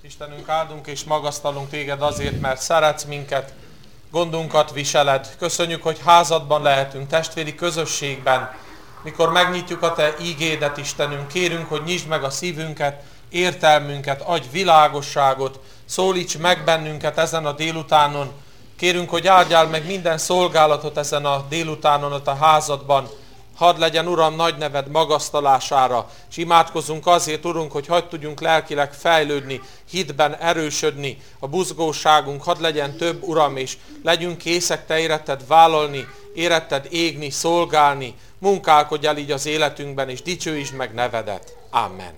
Istenünk, áldunk és magasztalunk téged azért, mert szeretsz minket, gondunkat viseled. Köszönjük, hogy házadban lehetünk, testvéri közösségben. Mikor megnyitjuk a te ígédet, Istenünk, kérünk, hogy nyisd meg a szívünket, értelmünket, adj világosságot, szólíts meg bennünket ezen a délutánon. Kérünk, hogy áldjál meg minden szolgálatot ezen a délutánon ott a házadban. Hadd legyen, Uram, nagy neved magasztalására, és imádkozzunk azért, Urunk, hogy hadd tudjunk lelkileg fejlődni, hitben erősödni, a buzgóságunk hadd legyen több, Uram, és legyünk készek te éretted vállalni, éretted égni, szolgálni, munkálkodj el így az életünkben, és dicsőítsd meg nevedet. Amen.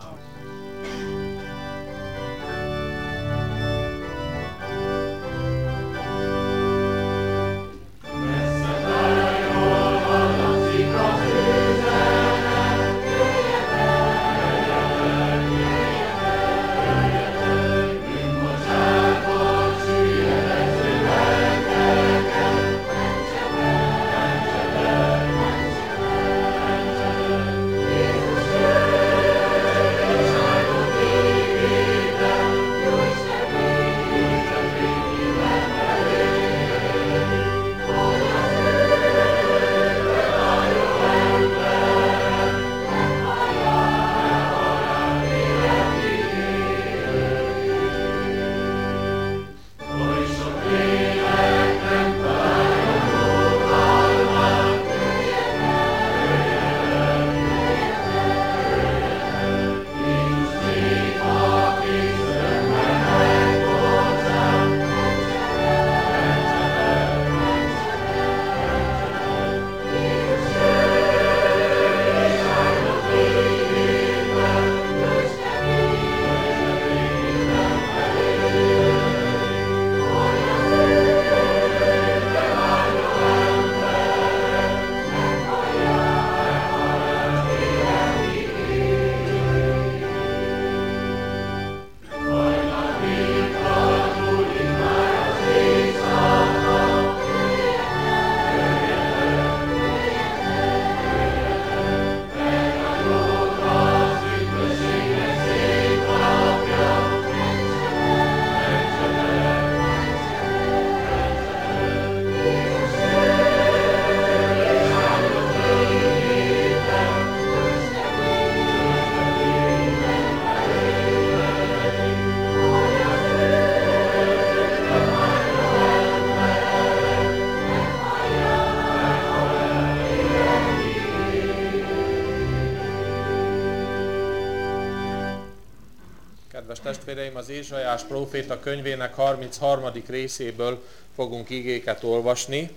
Testvéreim, az Ézsaiás próféta könyvének 33. részéből fogunk igéket olvasni,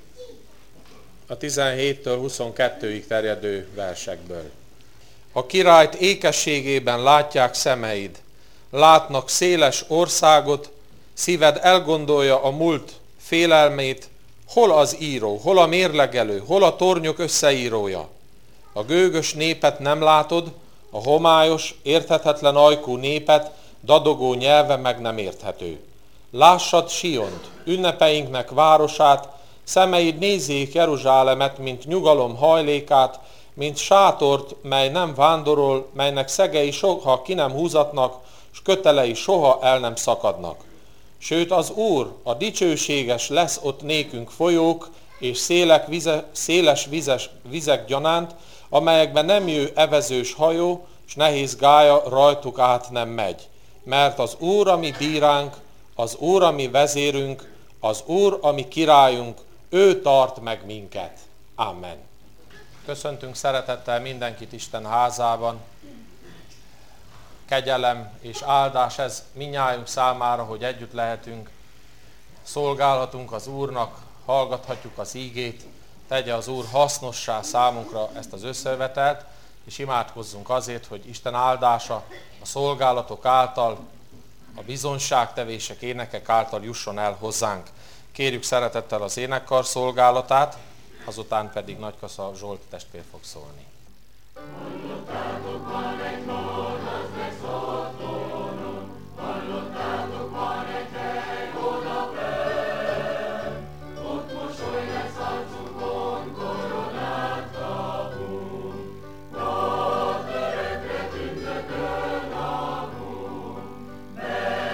a 17-től 22-ig terjedő versekből. A királyt ékességében látják szemeid, látnak széles országot, szíved elgondolja a múlt félelmét, hol az író, hol a mérlegelő, hol a tornyok összeírója. A gőgös népet nem látod, a homályos, érthetetlen ajkú népet, dadogó nyelve meg nem érthető. Lássad Siont, ünnepeinknek városát, szemeid nézzék Jeruzsálemet, mint nyugalom hajlékát, mint sátort, mely nem vándorol, melynek szegei soha ki nem húzatnak, s kötelei soha el nem szakadnak. Sőt, az Úr, a dicsőséges lesz ott nékünk folyók, és széles vizek gyanánt, amelyekben nem jő evezős hajó, s nehéz gálya rajtuk át nem megy. Mert az Úr, ami bíránk, az Úr, ami vezérünk, az Úr, ami királyunk, ő tart meg minket. Amen. Köszöntünk szeretettel mindenkit Isten házában. Kegyelem és áldás ez mindnyájunk számára, hogy együtt lehetünk, szolgálhatunk az Úrnak, hallgathatjuk az ígét, tegye az Úr hasznossá számunkra ezt az összejövetelt, és imádkozzunk azért, hogy Isten áldása a szolgálatok által, a bizonságtevések, énekek által jusson el hozzánk. Kérjük szeretettel az énekkar szolgálatát, azután pedig Nagykasza Zsolt testvér fog szólni. Hallottátok, van egy Lord, az lesz otthonom. Hallottátok, van egy hely oda fenn. Ott mosoly lesz arcunkon, koronát kapunk. Nagy örökre tündökön lakunk.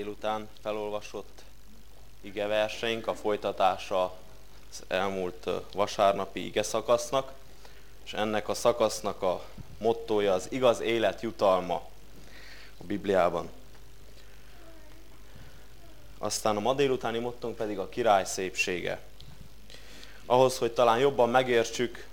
délután felolvasott igeverseink, a folytatása az elmúlt vasárnapi igeszakasznak, és ennek a szakasznak a mottója az igaz élet jutalma a Bibliában. Aztán a ma délutáni mottónk pedig a király szépsége. Ahhoz, hogy talán jobban megértsük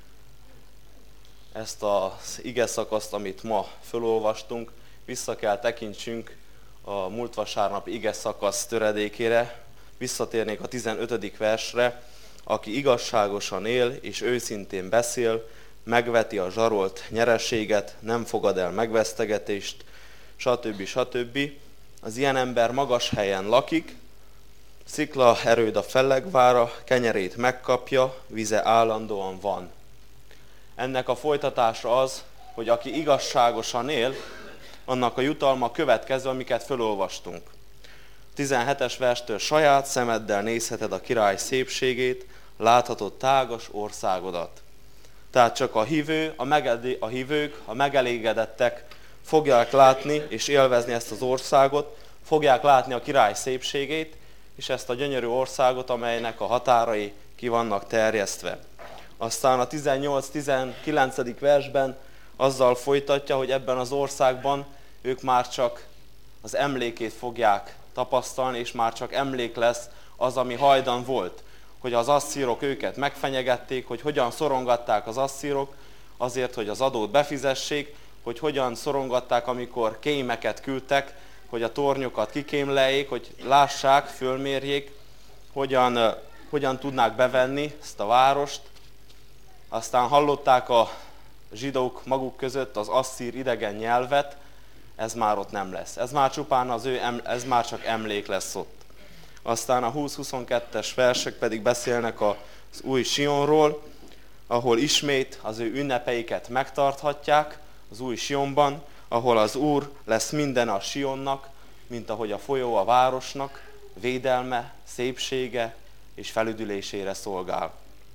ezt az igeszakaszt, amit ma felolvastunk, vissza kell tekintsünk a múlt vasárnapi igeszakasz töredékére, visszatérnék a 15. versre, aki igazságosan él és őszintén beszél, megveti a zsarolt nyereséget, nem fogad el megvesztegetést, stb. Az ilyen ember magas helyen lakik, szikla erőd a fellegvára, kenyerét megkapja, vize állandóan van. Ennek a folytatása az, hogy aki igazságosan él, annak a jutalma következő, amiket felolvastunk. 17-es verstől saját szemeddel nézheted a király szépségét, láthatod tágas országodat. Tehát csak a hívők, a megelégedettek fogják látni és élvezni ezt az országot, fogják látni a király szépségét, és ezt a gyönyörű országot, amelynek a határai ki vannak terjesztve. Aztán a 18-19. versben azzal folytatja, hogy ebben az országban ők már csak az emlékét fogják tapasztalni, és már csak emlék lesz az, ami hajdan volt. Hogy az asszírok őket megfenyegették, hogy hogyan szorongatták az asszírok azért, hogy az adót befizessék, hogy hogyan szorongatták, amikor kémeket küldtek, hogy a tornyokat kikémleljék, hogy lássák, fölmérjék, hogyan tudnák bevenni ezt a várost. Aztán hallották a zsidók maguk között az asszír idegen nyelvet, ez már ott nem lesz. Ez már csupán ez már csak emlék lesz ott. Aztán a 20-22-es versek pedig beszélnek az új Sionról, ahol ismét az ő ünnepeiket megtarthatják az új Sionban, ahol az Úr lesz minden a Sionnak, mint ahogy a folyó a városnak, védelme, szépsége és felüdülésére szolgál.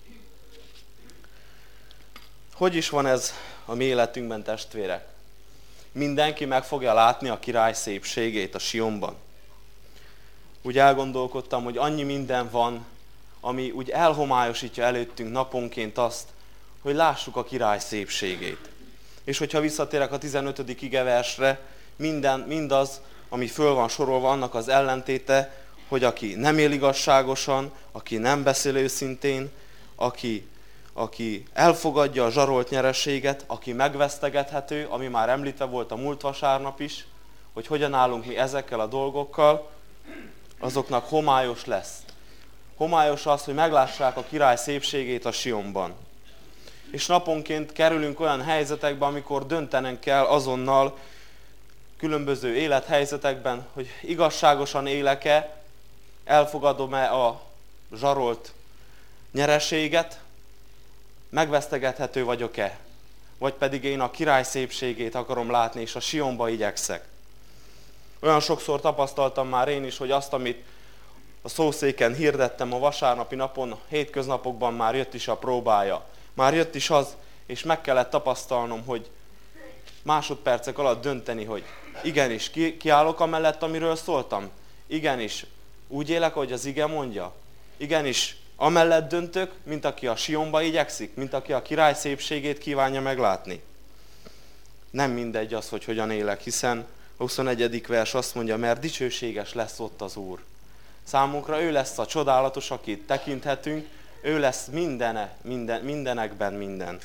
Hogy is van ez a mi életünkben, testvérek? Mindenki meg fogja látni a király szépségét a Sionban. Úgy elgondolkodtam, hogy annyi minden van, ami úgy elhomályosítja előttünk naponként azt, hogy lássuk a király szépségét. És hogyha visszatérek a 15. igeversre, mindaz, ami föl van sorolva, annak az ellentéte, hogy aki nem él igazságosan, aki nem beszél őszintén, aki elfogadja a zsarolt nyereséget, aki megvesztegethető, ami már említve volt a múlt vasárnap is, hogy hogyan állunk mi ezekkel a dolgokkal, azoknak homályos lesz. Homályos az, hogy meglássák a király szépségét a Sionban. És naponként kerülünk olyan helyzetekbe, amikor döntenünk kell azonnal különböző élethelyzetekben, hogy igazságosan élek-e, elfogadom-e a zsarolt nyereséget, megvesztegethető vagyok-e, vagy pedig én a király szépségét akarom látni, és a Sionba igyekszek. Olyan sokszor tapasztaltam már én is, hogy azt, amit a szószéken hirdettem a vasárnapi napon, hétköznapokban már jött is a próbája. Már jött is az, és meg kellett tapasztalnom, hogy másodpercek alatt dönteni, hogy igenis, kiállok amellett, amiről szóltam. Igenis, úgy élek, ahogy az ige mondja. Igenis, amellett döntök, mint aki a Sionba igyekszik, mint aki a király szépségét kívánja meglátni. Nem mindegy az, hogy hogyan élek, hiszen a 21. vers azt mondja, mert dicsőséges lesz ott az Úr. Számunkra ő lesz a csodálatos, akit tekinthetünk, ő lesz mindenekben minden.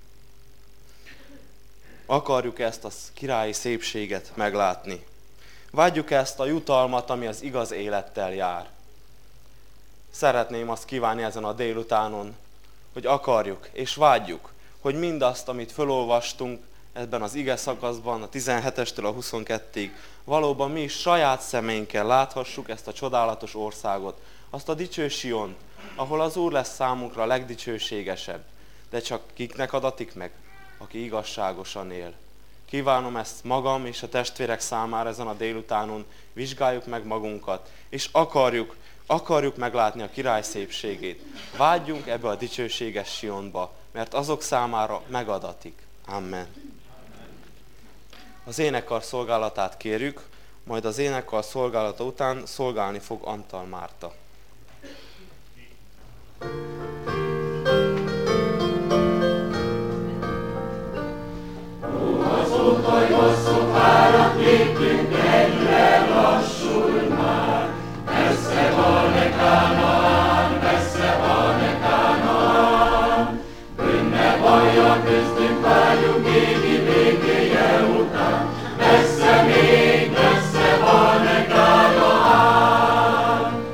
Akarjuk ezt a királyi szépséget meglátni. Vágyjuk ezt a jutalmat, ami az igaz élettel jár. Szeretném azt kívánni ezen a délutánon, hogy akarjuk és vágyjuk, hogy mindazt, amit felolvastunk ebben az ige szakaszban, a 17-estől a 22-ig, valóban mi is saját szemeinkkel láthassuk ezt a csodálatos országot, azt a dicső Siont, ahol az Úr lesz számunkra a legdicsőségesebb, de csak kiknek adatik meg, aki igazságosan él. Kívánom ezt magam és a testvérek számára ezen a délutánon, vizsgáljuk meg magunkat, és akarjuk meglátni a király szépségét. Vágyjunk ebbe a dicsőséges Sionba, mert azok számára megadatik. Amen. Az énekkar szolgálatát kérjük, majd az énekkar szolgálata után szolgálni fog Antal Márta. Azóta hosszú párat léptünk, egyre lassul már. Messze van-e Kánaán, messze van-e Kánaán. Bűnne bajja köztünk vágyunk égi békéje után. Messze még, messze van-e Kánaán.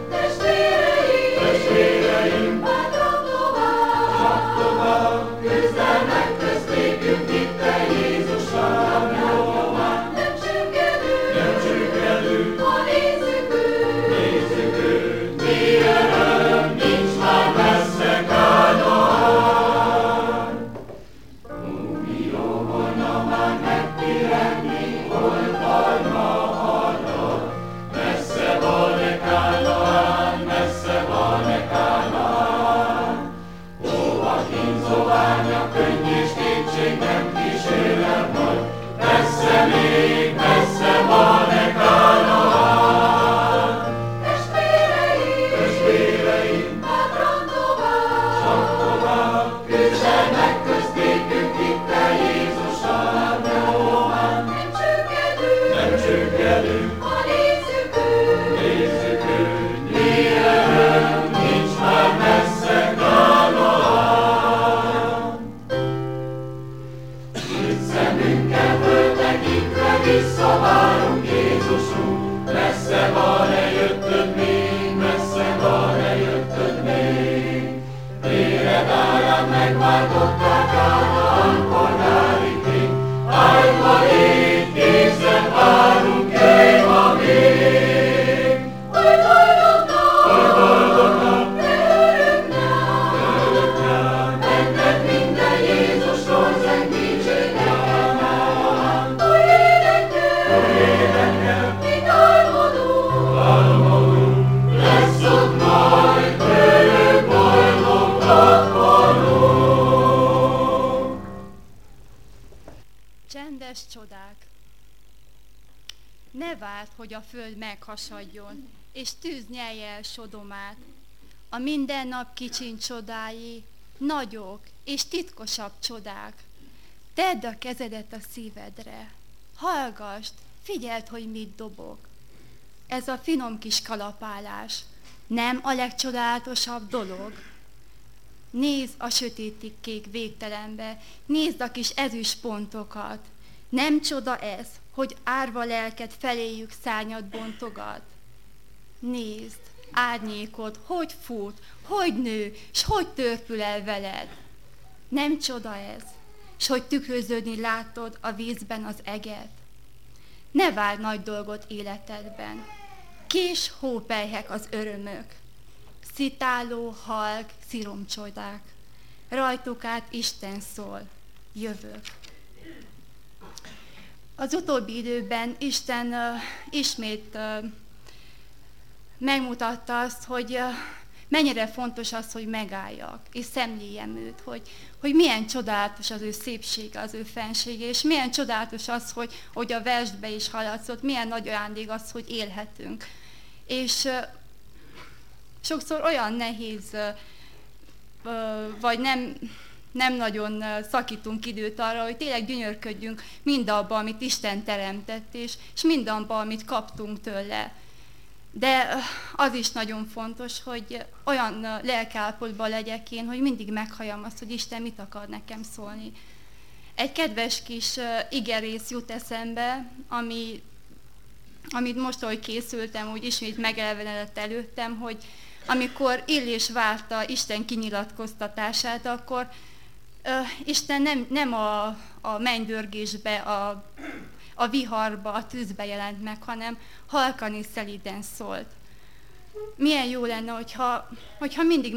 Testvéreim, bátran tovább, küzdelmek közt lépjünk itt te Jézussal nyomán. Nem csüggedünk, ha nézzük őt, mi öröm, nincs már messze Kánaán. Mi jó volna már megpihenni, oltalma halad. Messze van-e Kánaán, messze van-e Kánaán. Hova kínzó ványa, könny és kétség nem kísérem majd. Messze még, messze van-e Kánaán. Testvéreim, bátran tovább, küzdelmek közt lépjünk itt te Jézussal nyomán. Nem csüggedünk, ha nézzük őt, mi öröm, nincs már messze Kánaán. Nyílt szemünkkel föltekintve visszavárunk Jézusunk, messze van-e jöttöd még, messze van-e jöttöd még. Téred árán megváltották Kánaán polgári fény, áldva légy, készen várunk, jöjj ma még. Oly boldog nap, ne örök nyár, benned minden Jézusról zeng dicséret. Oly énekel, mit álmodunk, lesz ott majd örök boldog napvaló. Csendes csodák. Ne várd, hogy a föld meghasadjon, és tűz nyelje el Sodomát. A mindennap kicsin csodái, nagyok és titkosabb csodák. Tedd a kezedet a szívedre. Hallgasd, figyeld, hogy mit dobog. Ez a finom kis kalapálás nem a legcsodálatosabb dolog. Nézd a sötétig kék végtelenbe, nézd a kis ezüst pontokat. Nem csoda ez, hogy árva lelked feléjük szárnyat bontogat? Nézd, árnyékod, hogy fut, hogy nő, s hogy törpül el veled. Nem csoda ez, s hogy tükröződni látod a vízben az eget. Ne várj nagy dolgot életedben. Kis hópelyhek az örömök, szitáló, halk, sziromcsodák. Rajtuk át Isten szól, jövök. Az utóbbi időben Isten ismét megmutatta azt, hogy mennyire fontos az, hogy megálljak, és szemléljem őt, hogy milyen csodálatos az ő szépsége, az ő fensége, és milyen csodálatos az, hogy a versbe is hallatszott, milyen nagy ajándék az, hogy élhetünk. És sokszor olyan nehéz, vagy nem nagyon szakítunk időt arra, hogy tényleg gyönyörködjünk mindabban, amit Isten teremtett, és mindabban, amit kaptunk tőle. De az is nagyon fontos, hogy olyan lelkiállapotban legyek én, hogy mindig meghalljam azt, hogy Isten mit akar nekem szólni. Egy kedves kis igerész jut eszembe, amit most, ahogy készültem, úgy ismét megelevenedett előttem, hogy amikor Illés várta Isten kinyilatkoztatását, akkor Isten nem a mennydörgésbe, a viharba, a tűzbe jelent meg, hanem halkan és szelíden szólt. Milyen jó lenne, hogyha mindig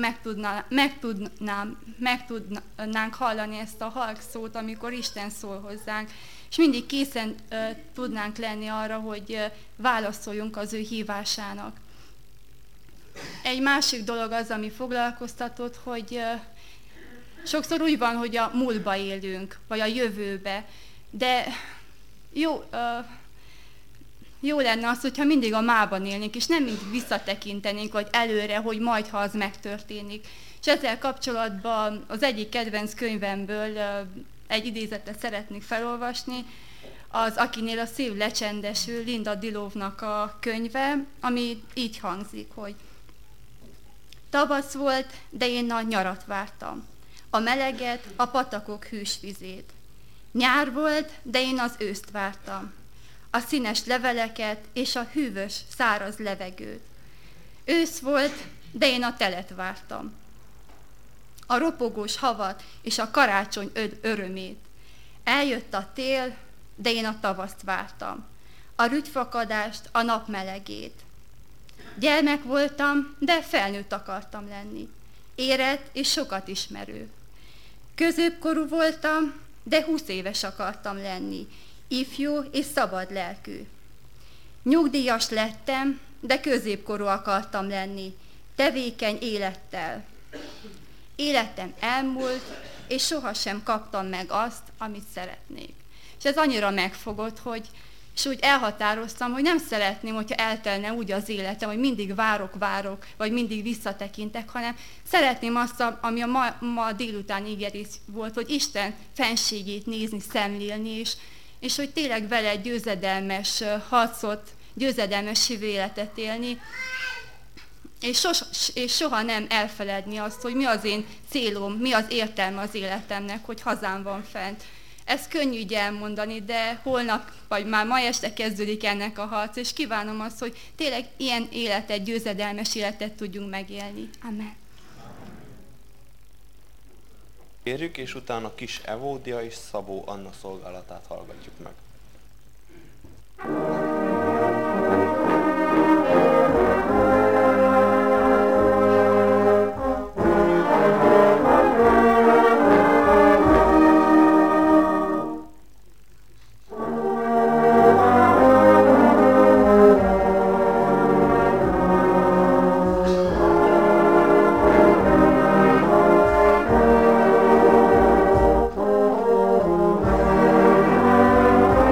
meg tudnánk hallani ezt a halk szót, amikor Isten szól hozzánk, és mindig készen tudnánk lenni arra, hogy válaszoljunk az ő hívásának. Egy másik dolog az, ami foglalkoztatott, hogy sokszor úgy van, hogy a múltba élünk, vagy a jövőbe, de jó, jó lenne az, hogyha mindig a mában élnénk, és nem mindig visszatekintenénk, vagy előre, hogy majd, ha az megtörténik. És ezzel kapcsolatban az egyik kedvenc könyvemből egy idézetet szeretnék felolvasni, az Akinél a szív lecsendesül, Linda Dilovnak a könyve, ami így hangzik, hogy tavasz volt, de én a nyarat vártam, a meleget, a patakok hűs vizét. Nyár volt, de én az őszt vártam, a színes leveleket és a hűvös, száraz levegőt. Ősz volt, de én a telet vártam, a ropogós havat és a karácsony örömét. Eljött a tél, de én a tavaszt vártam, a rügyfakadást, a nap melegét. Gyermek voltam, de felnőtt akartam lenni, érett és sokat ismerő. Középkorú voltam, de 20 éves akartam lenni, ifjú és szabad lelkű. Nyugdíjas lettem, de középkorú akartam lenni, tevékeny élettel. Életem elmúlt, és sohasem kaptam meg azt, amit szeretnék. És ez annyira megfogott, hogy és úgy elhatároztam, hogy nem szeretném, hogyha eltelne úgy az életem, hogy mindig várok, vagy mindig visszatekintek, hanem szeretném azt, ami a ma délután ígérés volt, hogy Isten fenségét nézni, szemlélni, és hogy tényleg vele egy győzedelmes harcot, győzedelmes hívő életet élni, és soha nem elfeledni azt, hogy mi az én célom, mi az értelme az életemnek, hogy hazám van fent. Ez könnyű így elmondani, de holnap, vagy már ma este kezdődik ennek a harc, és kívánom azt, hogy tényleg ilyen életet, győzedelmes életet tudjunk megélni. Amen. Kérjük, és utána Kis Evódia és Szabó Anna szolgálatát hallgatjuk meg. Thank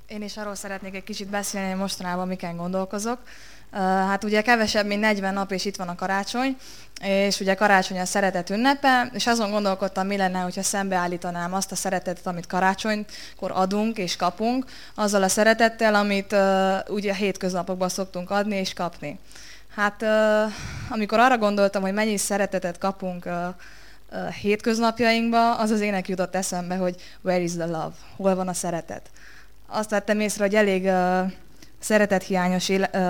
Én is arról szeretnék egy kicsit beszélni, hogy mostanában miken gondolkozok. Hát ugye kevesebb, mint 40 nap, és itt van a karácsony, és ugye karácsony a szeretet ünnepe, és azon gondolkodtam, mi lenne, hogyha szembeállítanám azt a szeretetet, amit karácsonykor adunk és kapunk, azzal a szeretettel, amit ugye a hétköznapokban szoktunk adni és kapni. Hát amikor arra gondoltam, hogy mennyi szeretetet kapunk hétköznapjainkba, az az ének jutott eszembe, hogy where is the love? Hol van a szeretet? Azt vettem észre, hogy elég szeretethiányos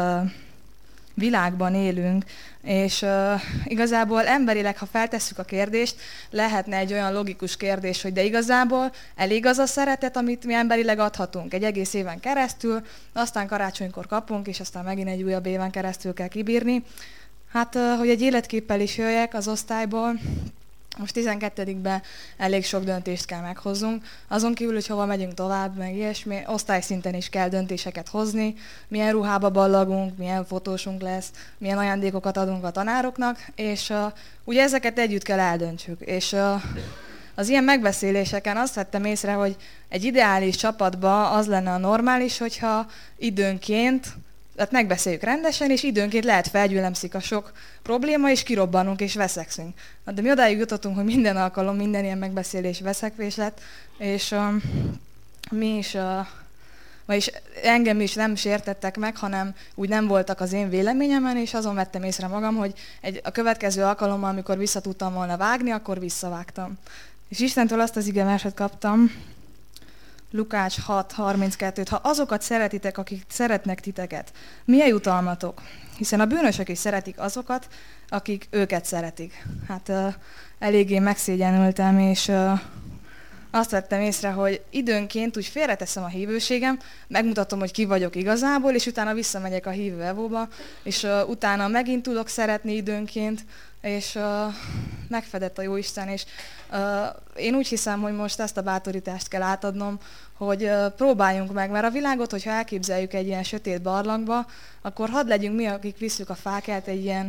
világban élünk, és igazából emberileg, ha feltesszük a kérdést, lehetne egy olyan logikus kérdés, hogy de igazából elég az a szeretet, amit mi emberileg adhatunk egy egész éven keresztül, aztán karácsonykor kapunk, és aztán megint egy újabb éven keresztül kell kibírni. Hát, hogy egy életképpel is jöjjek az osztályból, most 12-ben elég sok döntést kell meghozzunk, azon kívül, hogy hova megyünk tovább, meg ilyesmi, osztályszinten is kell döntéseket hozni, milyen ruhába ballagunk, milyen fotósunk lesz, milyen ajándékokat adunk a tanároknak, és ugye ezeket együtt kell eldöntsük. És az ilyen megbeszéléseken azt vettem észre, hogy egy ideális csapatban az lenne a normális, hogyha időnként, tehát megbeszéljük rendesen, és időnként lehet felgyülemszik a sok probléma, és kirobbanunk, és veszekszünk. De mi odáig jutottunk, hogy minden alkalom, minden ilyen megbeszélés veszekvés lett, és mi is, vagyis engem is nem sértettek meg, hanem úgy nem voltak az én véleményemen, és azon vettem észre magam, hogy a következő alkalommal, amikor vissza tudtam volna vágni, akkor visszavágtam. És Istentől azt az igeverset kaptam, Lukács 6:32-t, ha azokat szeretitek, akik szeretnek titeket, milyen jutalmatok? Hiszen a bűnösök is szeretik azokat, akik őket szeretik. Hát eléggé megszégyenültem, és azt vettem észre, hogy időnként úgy félreteszem a hívőségem, megmutatom, hogy ki vagyok igazából, és utána visszamegyek a hívő evóba, és utána megint tudok szeretni időnként, és megfedett a Jóisten, és én úgy hiszem, hogy most ezt a bátorítást kell átadnom, hogy próbáljunk meg, mert a világot, hogyha elképzeljük egy ilyen sötét barlangba, akkor hadd legyünk mi, akik visszük a fákját, egy ilyen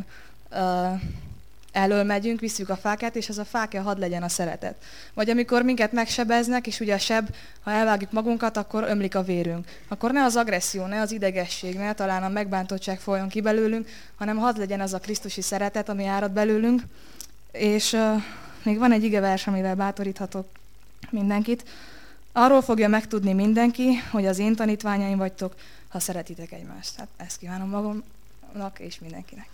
elől megyünk, visszük a fákját, és az a fákja hadd legyen a szeretet. Vagy amikor minket megsebeznek, és ugye a seb, ha elvágjuk magunkat, akkor ömlik a vérünk. Akkor ne az agresszió, ne az idegesség, ne talán a megbántottság folyjon ki belőlünk, hanem hadd legyen az a krisztusi szeretet, ami árad belőlünk. És még van egy igevers, amivel bátoríthatok mindenkit. Arról fogja megtudni mindenki, hogy az én tanítványaim vagytok, ha szeretitek egymást. Hát ezt kívánom magamnak és mindenkinek.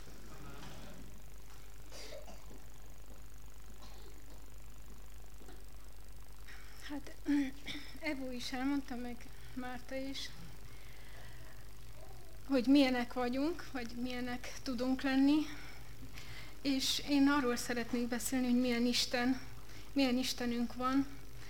Hát Evo is elmondta, meg Márta is, hogy milyenek vagyunk, vagy milyenek tudunk lenni. És én arról szeretnék beszélni, hogy milyen Istenünk van,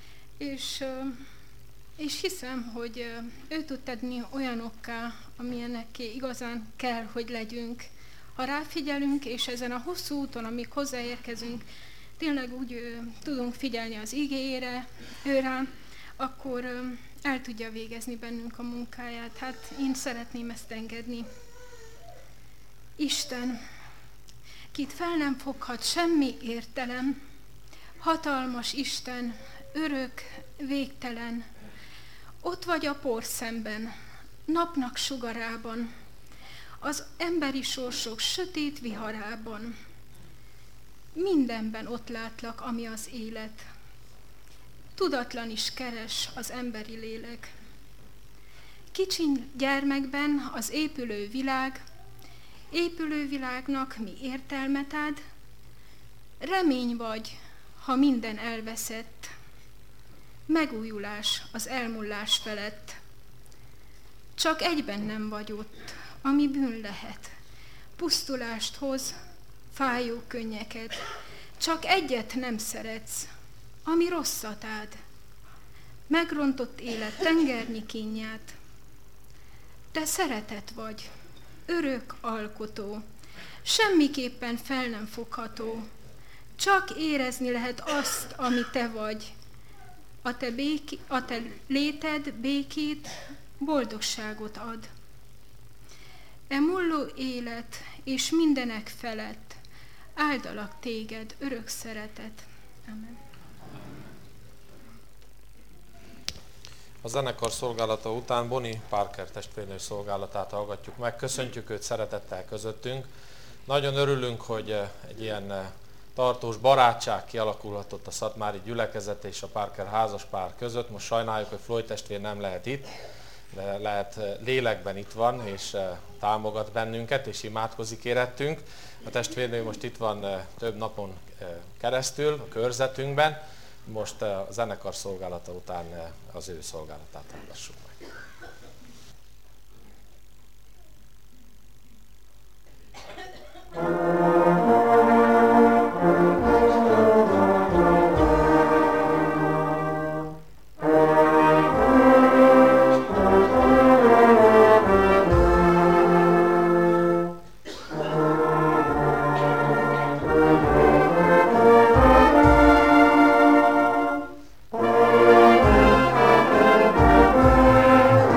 és hiszem, hogy ő tud tenni olyanokká, amilyenekké igazán kell, hogy legyünk. Ha ráfigyelünk, és ezen a hosszú úton, amíg hozzáérkezünk, tényleg úgy tudunk figyelni az igéjére, őrá, akkor el tudja végezni bennünk a munkáját. Hát én szeretném ezt engedni. Isten, kit fel nem foghat semmi értelem, hatalmas Isten, örök, végtelen, ott vagy a porszemben, napnak sugarában, az emberi sorsok sötét viharában. Mindenben ott látlak, ami az élet. Tudatlan is keres az emberi lélek. Kicsin gyermekben az épülő világnak mi értelmet ad? Remény vagy, ha minden elveszett. Megújulás az elmullás felett. Csak egyben nem vagy ott, ami bűn lehet. Pusztulást hoz, fájó könnyeket. Csak egyet nem szeretsz, ami rosszat ád. Megrontott élet tengernyi kínját. Te szeretet vagy, örök alkotó, semmiképpen fel nem fogható. Csak érezni lehet azt, ami te vagy. A te léted békét, boldogságot ad. E mulló élet és mindenek felett áldalak téged, örök szeretet. Amen. A zenekar szolgálata után Bonnie Parker testvérnő szolgálatát hallgatjuk meg. Köszöntjük őt szeretettel közöttünk. Nagyon örülünk, hogy egy ilyen tartós barátság kialakulhatott a szatmári gyülekezet és a Parker házaspár között. Most sajnáljuk, hogy Floyd testvér nem lehet itt, de lehet lélekben itt van, és támogat bennünket, és imádkozik érettünk. A testvérnő most itt van több napon keresztül a körzetünkben. Most a zenekar szolgálata után az ő szolgálatát hallgassuk meg. Thank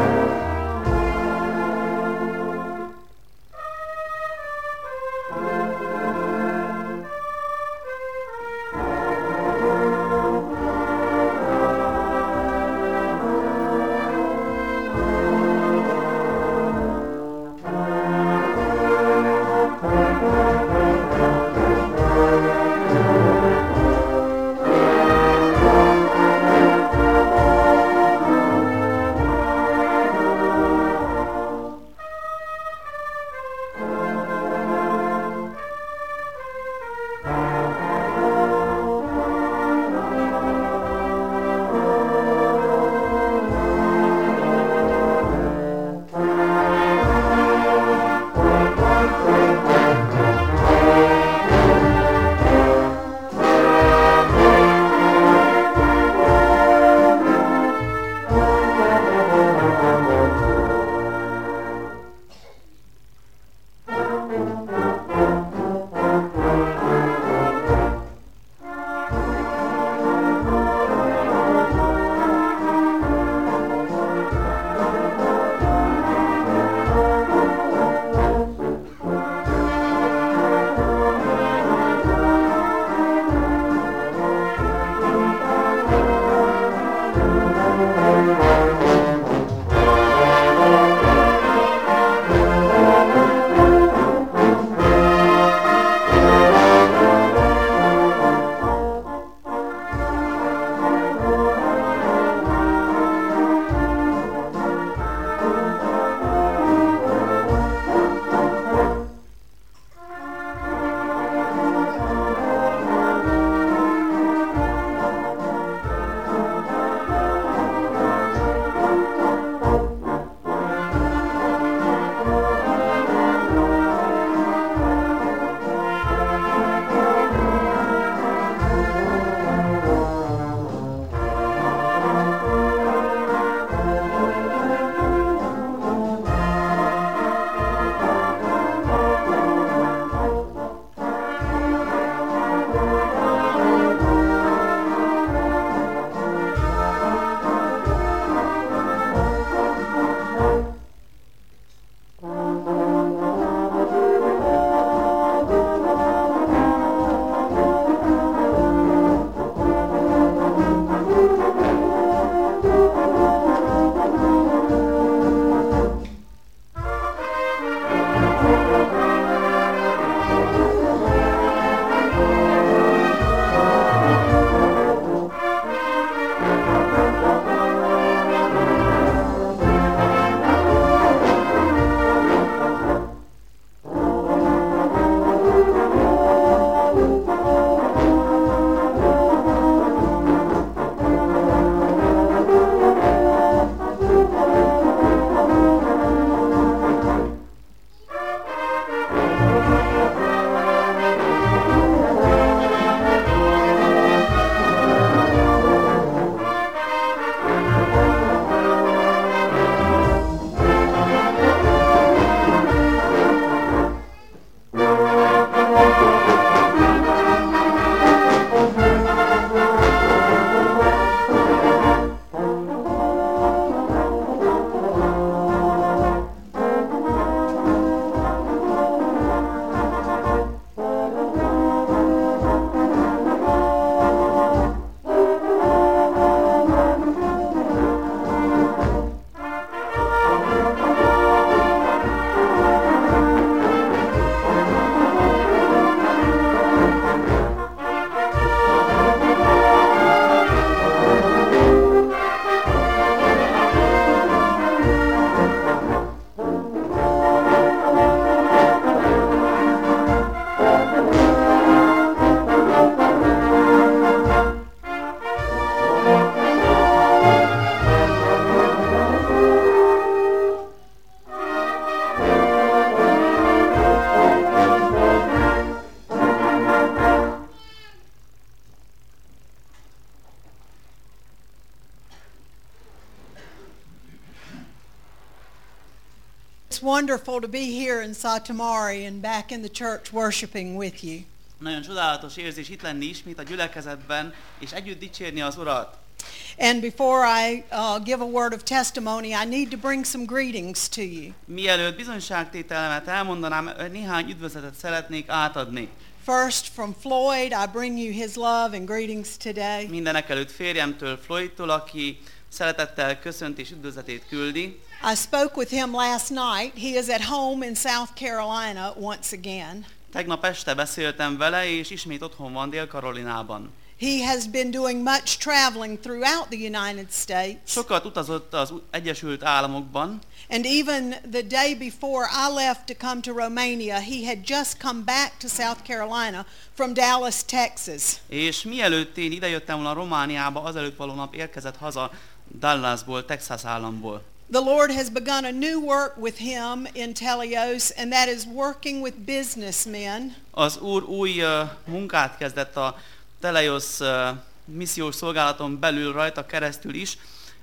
It's wonderful to be here in Satamari and back in the church worshiping with you. Nagyon csodálatos érzés itt lenni ismét a gyülekezetben, és együtt dicsérni az Urat. And before I give a word of testimony, I need to bring some greetings to you. Mielőtt bizonyságtételemet elmondanám, néhány üdvözletet szeretnék átadni. First, from Floyd, I bring you his love and greetings today. Mindenekelőtt férjemtől, Floydtól, aki szeretettel köszönt és üdvözletét küldi. I spoke with him last night. He is at home in South Carolina once again. Tegnap este beszéltem vele, és ismét otthon van Dél-Karolinában. He has been doing much traveling throughout the United States. Sokat utazott az Egyesült Államokban, And even the day before I left to come to Romania, he had just come back to South Carolina from Dallas, Texas. és mielőtt én idejöttem volna Romániába, azelőtt való nap érkezett haza Dallasból, Texas államból. The Lord has begun a new work with him in Telios, and that is working with businessmen. Az Úr új munkát kezdett a Teleios missziós szolgálaton belül rajta keresztül is.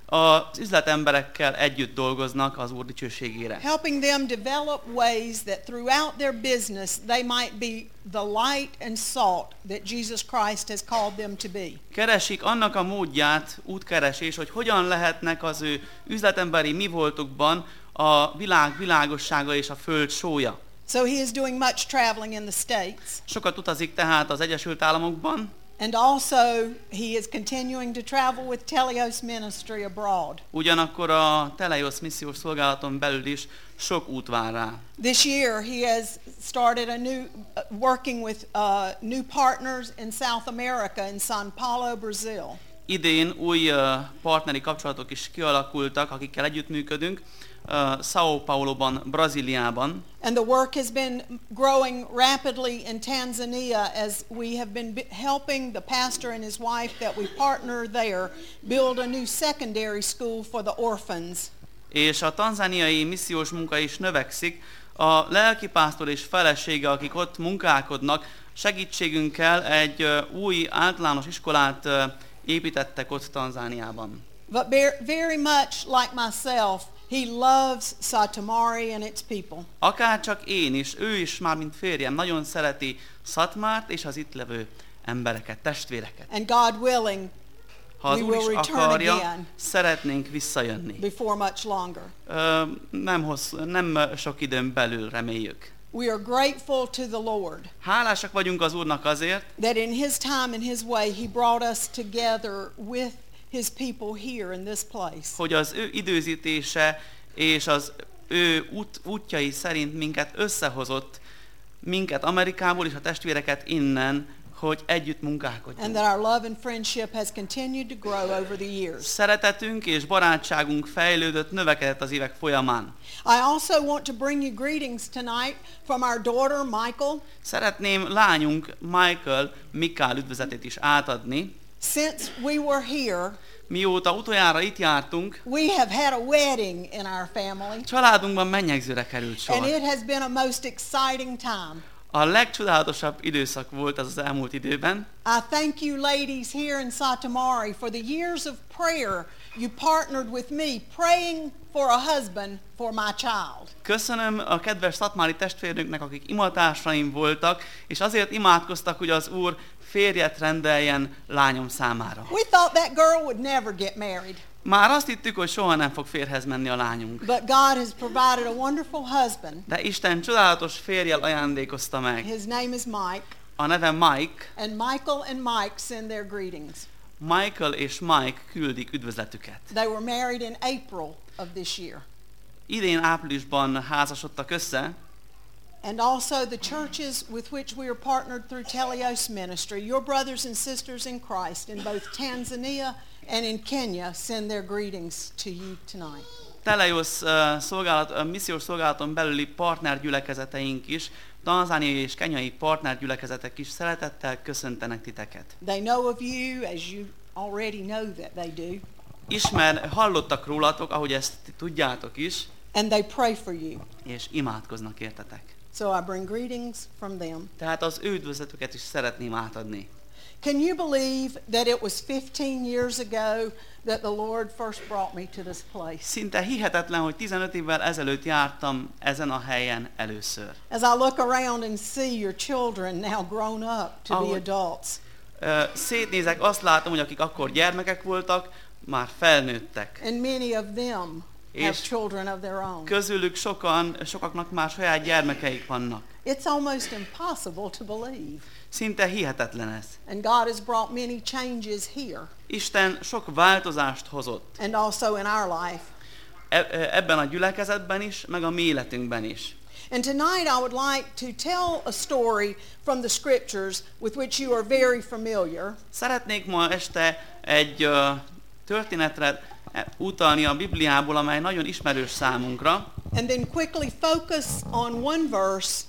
Az üzletemberekkel együtt dolgoznak az Úr dicsőségére. Helping them develop ways that throughout their business they might be the light and salt that Jesus Christ has called them to be. Keresik annak a módját, útkeresés, hogy hogyan lehetnek az ő üzletemberi mi voltukban a világ világossága és a föld sója. So he is doing much traveling in the States. Sokat utazik tehát az Egyesült Államokban, And also he is continuing to travel with Telios ministry abroad. ugyanakkor a Teleios missziós szolgálaton belül is sok út vár rá. This year he has started a new working with new partners in South America in São Paulo, Brazil. Idén új partneri kapcsolatok is kialakultak, akikkel együttműködünk, São Pauloban, Brazíliában. And the work has been growing rapidly in Tanzania as we have been helping the pastor and his wife that we partner there build a new secondary school for the orphans. És a tanzániai missziós munka is növekszik. A lelkipásztor és felesége, akik ott munkálkodnak, segítségünkkel egy új általános iskolát építettek ott Tanzániában. But very much like myself, he loves Satamari and its people. Akárcsak én is, ő is már, mint férjem, nagyon szereti Szatmárt és az itt levő embereket, testvéreket. And God willing, Ha az we Úr will is return akarja, again szeretnénk visszajönni. before much longer. Nem sok időn belül, reméljük. We are grateful to the Lord Hálásak vagyunk az Úrnak azért, that in his time and his way he brought us together with his people here in this place. hogy az ő időzítése és az ő útjai szerint minket összehozott, minket Amerikából és a testvéreket innen, hogy együtt And munkálkodjunk. that our love and friendship has continued to grow over the years. Szeretetünk és barátságunk fejlődött, növekedett az évek folyamán. I also want to bring you greetings tonight from our daughter Michael. Szeretném lányunk Mikál üdvözletét is átadni. Since we were here, Mióta utoljára itt jártunk, we have had a wedding in our family, családunkban mennyegzőre került and sor. it has been a most exciting time. A legcsodálatosabb időszak volt az elmúlt időben. I thank you ladies here in Satamari for the years of prayer you partnered with me praying for a husband for my child. Köszönöm a kedves szatmári testvérnőknek, akik imatársaim voltak, és azért imádkoztak, hogy az Úr férjet rendeljen lányom számára. We thought that girl would never get married, Már azt hittük, hogy soha nem fog férjhez menni a lányunk. but God has provided a wonderful husband. De Isten csodálatos férjel ajándékozta meg. His name is Mike, A neve Mike. and Michael and Mike send their greetings. Michael és Mike küldik üdvözletüket. They were married in April of this year. Idén áprilisban házasodtak össze, And also the churches with which we are partnered through Telios Ministry, your brothers and sisters in Christ in both Tanzania and in Kenya send their greetings to you tonight. Teleios missziós szolgálaton belüli partnergyülekezeteink is, tanzániai és kenyai partnergyülekezetek is szeretettel köszöntenek titeket. They know of you as you already know that they do, Hallottak rólatok, ahogy ezt tudjátok is, and they pray for you. és imádkoznak értetek. So I bring greetings from them. Tehát az ő üdvözletüket is szeretném átadni. Can you believe that it was 15 years ago that the Lord first brought me to this place? Szinte hihetetlen, hogy 15 évvel ezelőtt jártam ezen a helyen először. As I look around and see your children now grown up to be adults. Szétnézek, azt látom, hogy akik akkor gyermekek voltak, már felnőttek. And many of them have children of their own. Közülük sokaknak már saját gyermekeik vannak. It's almost impossible to believe. Szinte hihetetlen ez. And God has brought many changes here. Isten sok változást hozott. And also in our life. Ebben a gyülekezetben is, meg a mi életünkben is. And tonight I would like to tell a story from the scriptures with which you are very familiar. Szeretnék ma este egy történetre utalni a Bibliából, amely nagyon ismerős számunkra. And then quickly focus on one verse.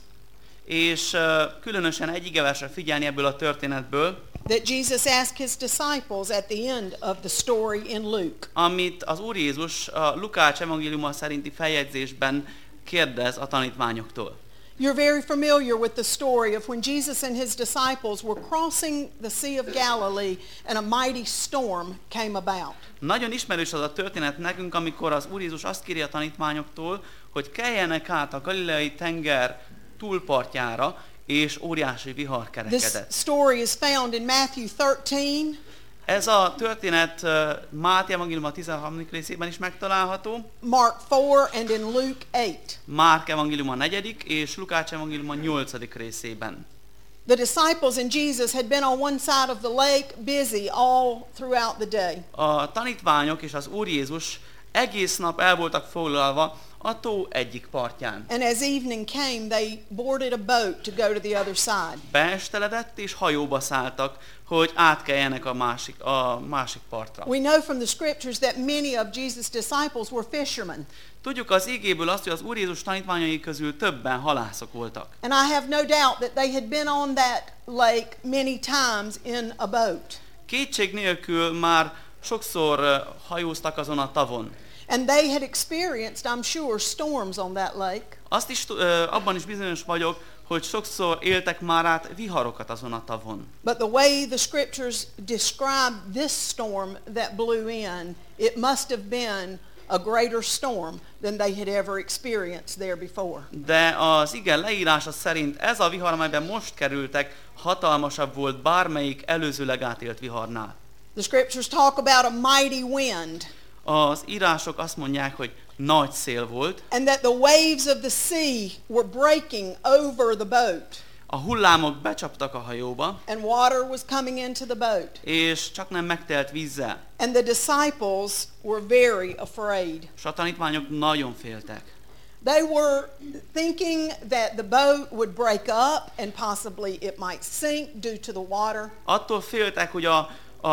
És különösen egy igeversre figyelni ebből a történetből. That Jesus asked his disciples at the end of the story in Luke. Amit az Úr Jézus a Lukács evangéliuma szerinti feljegyzésben kérdez a tanítványoktól. You're very familiar with the story of when Jesus and his disciples were crossing the Sea of Galilee and a mighty storm came about. Nagyon ismerős az a történet nekünk, amikor az Úr Jézus azt kéri a tanítványoktól, hogy keljenek át a Galileai tenger túlpartjára, és óriási vihar kerekedett. This story is found in Matthew 13. Ez a történet Máté evangéliuma 13. részében is megtalálható. Mark 4 and in Luke 8. Márk evangéliuma 4. és Lukács evangéliuma 8. részében. The disciples and Jesus had been on one side of the lake busy all throughout the day. A tanítványok és az Úr Jézus egész nap el voltak foglalva a tó egyik partján. And as evening came, they boarded a boat to go to the other side. Beesteledett és hajóba szálltak, hogy átkeljenek a másik partra. We know from the scriptures that many of Jesus' disciples were fishermen. Tudjuk az igéből azt, hogy az Úr Jézus tanítványai közül többen halászok voltak. And I have no doubt that they had been on that lake many times in a boat. Kétség nélkül már sokszor hajóztak azon a tavon. And they had experienced, I'm sure, storms on that lake. Azt is abban is bizonyos vagyok, hogy sokszor éltek már át viharokat azon a tavon. But the way the scriptures describe this storm that blew in, it must have been a greater storm than they had ever experienced there before. De az ige leírása szerint ez a vihar, amelyben most kerültek, hatalmasabb volt bármelyik előzőleg átélt viharnál. The scriptures talk about a mighty wind. Az írások azt mondják, hogy nagy szél volt. And that the waves of the sea were breaking over the boat. A hullámok becsaptak a hajóba. And water was coming into the boat. És csak nem megtelt vízzel. And the disciples were very afraid. És a tanítványok nagyon féltek. They were thinking that the boat would break up and possibly it might sink due to the water. Attól féltek, hogy a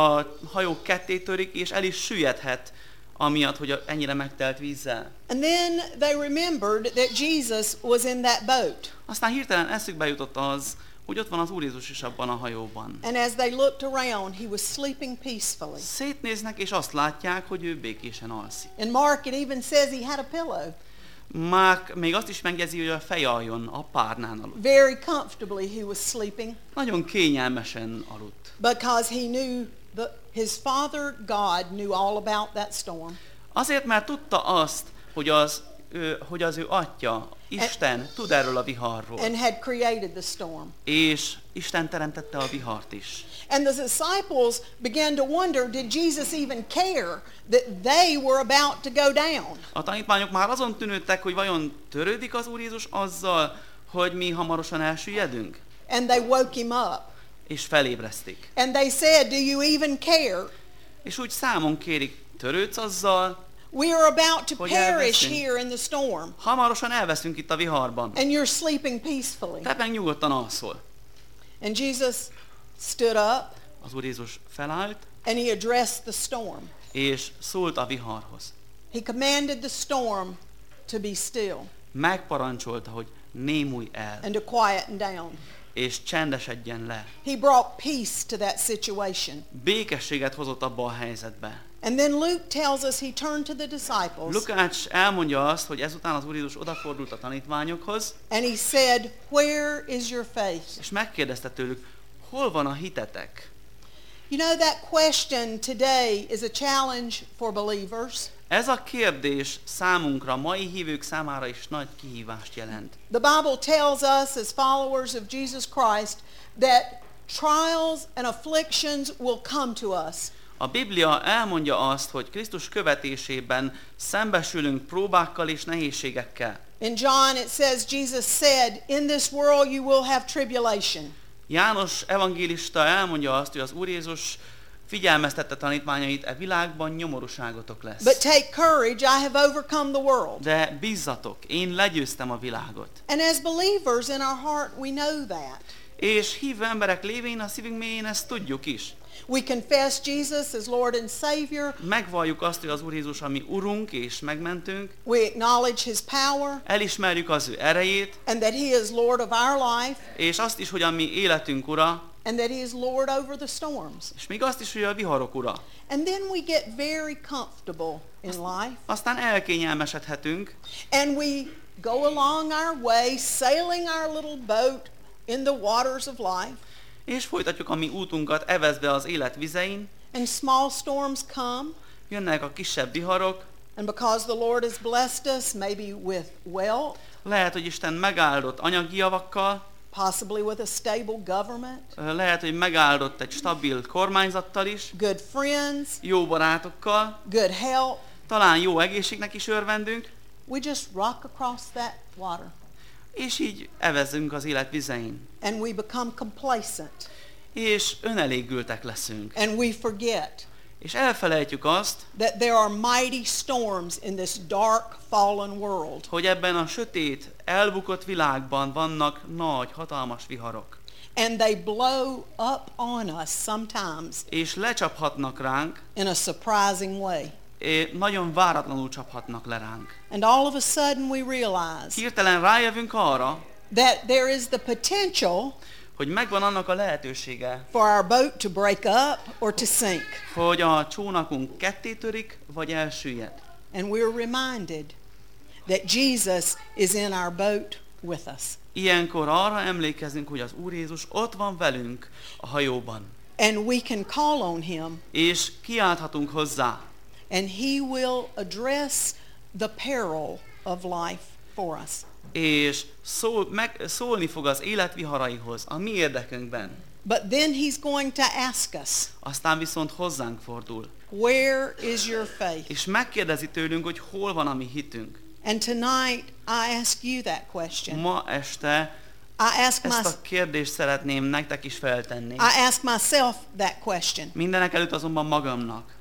hajó ketté törik, és el is süllyedhet, amiatt, hogy ennyire megtelt vízzel. And then they remembered that Jesus was in that boat. Aztán hirtelen eszükbe jutott az, hogy ott van az Úr Jézus is abban a hajóban. And as they looked around, he was sleeping peacefully. Szétnéznek, és azt látják, hogy ő békésen alszik. In Mark it even says he had a pillow. Márk még azt is megjegyzi, hogy a fejaljon a párnán aludt. Very comfortably he was sleeping. Nagyon kényelmesen aludt. Because he knew his Father God knew all about that storm. Azért, mert tudta azt, hogy az ő atya, Isten tud erről a viharról. And had created the storm. És Isten teremtette a vihart is. And the disciples began to wonder, did Jesus even care that they were about to go down? A tanítványok már azon tűnődtek, hogy vajon törődik az Úr Jézus azzal, hogy mi hamarosan elsüllyedünk? And they woke him up. És felébresztik. And they said, do you even care? És úgy számon kérik, törődsz azzal, we are about to perish here in the storm. Hamarosan elveszünk itt a viharban. And you're sleeping peacefully. Te meg nyugodtan alszol. And Jesus stood up. Az Úr Jézus felállt. And he addressed the storm. És szólt a viharhoz. He commanded the storm to be still. Megparancsolta, hogy némulj el. And to quieten down. És csendesedjen le. He brought peace to that situation. Békességet hozott abba a helyzetbe. And then Luke tells us he turned to the disciples. Lukács elmondja azt, hogy ezután az Úr Jézus odafordult a tanítványokhoz. And he said, where is your faith? És megkérdezte tőlük, hol van a hitetek? You know, that question today is a challenge for believers. Ez a kérdés számunkra, mai hívők számára is nagy kihívást jelent. The Bible tells us as followers of Jesus Christ that trials and afflictions will come to us. A Biblia elmondja azt, hogy Krisztus követésében szembesülünk próbákkal és nehézségekkel. In John it says, Jesus said, in this world you will have tribulation. János evangélista elmondja azt, hogy az Úr Jézus figyelmeztette tanítványait, e világban nyomorúságotok lesz. But take courage, I have overcome the world. De bízzatok, én legyőztem a világot. And as believers in our heart we know that. És hívő emberek lévén a szívünk mélyén ezt tudjuk is. We confess Jesus as Lord and Savior. Megvalljuk azt, hogy az Úr Jézus a mi Urunk és megmentőnk. We acknowledge His power. Elismerjük az ő erejét. And that He is Lord of our life. És azt is, hogy a mi életünk ura. And that He is Lord over the storms. És még azt is, hogy a viharok ura. And then we get very comfortable in life. Aztán elkényelmesedhetünk. And we go along our way, sailing our little boat in the waters of life. És folytatjuk a mi útunkat evezve az élet vizein. And small storms come. Jönnek a kisebb viharok. And because the Lord has blessed us, maybe with wealth. Lehet, hogy Isten megáldott anyagi javakkal. Possibly with a stable government. Lehet, hogy megáldott egy stabil kormányzattal is. Good friends. Jó barátokkal. Good health. Talán jó egészségnek is örvendünk. We just rock across that water. És így evezünk az élet vizein. And we become complacent. És önelégültek leszünk. And we forget. És elfelejtjük azt, that there are mighty storms in this dark fallen world. Hogy ebben a sötét, elbukott világban vannak nagy, hatalmas viharok. And they blow up on us sometimes. És lecsaphatnak ránk. In a surprising way. Nagyon váratlanul csaphatnak le ránk. And all of a sudden we realize. Hirtelen rájövünk arra, that there is the potential. Hogy megvan annak a lehetősége, for our boat to break up or to sink. Hogy a csónakunk kettétörik, vagy elsüllyed. And we're reminded that Jesus is in our boat with us. Ilyenkor arra emlékezünk, hogy az Úr Jézus ott van velünk a hajóban. And we can call on Him. És kiálthatunk hozzá. And He will address the peril of life for us. És szólni fog az élet viharaihoz, a mi érdekünkben. But then He's going to ask us. Aztán viszont hozzánk fordul. Where is your faith? És megkérdezi tőlünk, hogy hol van a mi hitünk. And tonight I ask you that question. Ma este ezt a kérdést szeretném nektek is feltenni. I ask myself that question. Mindenek előtt azonban magamnak.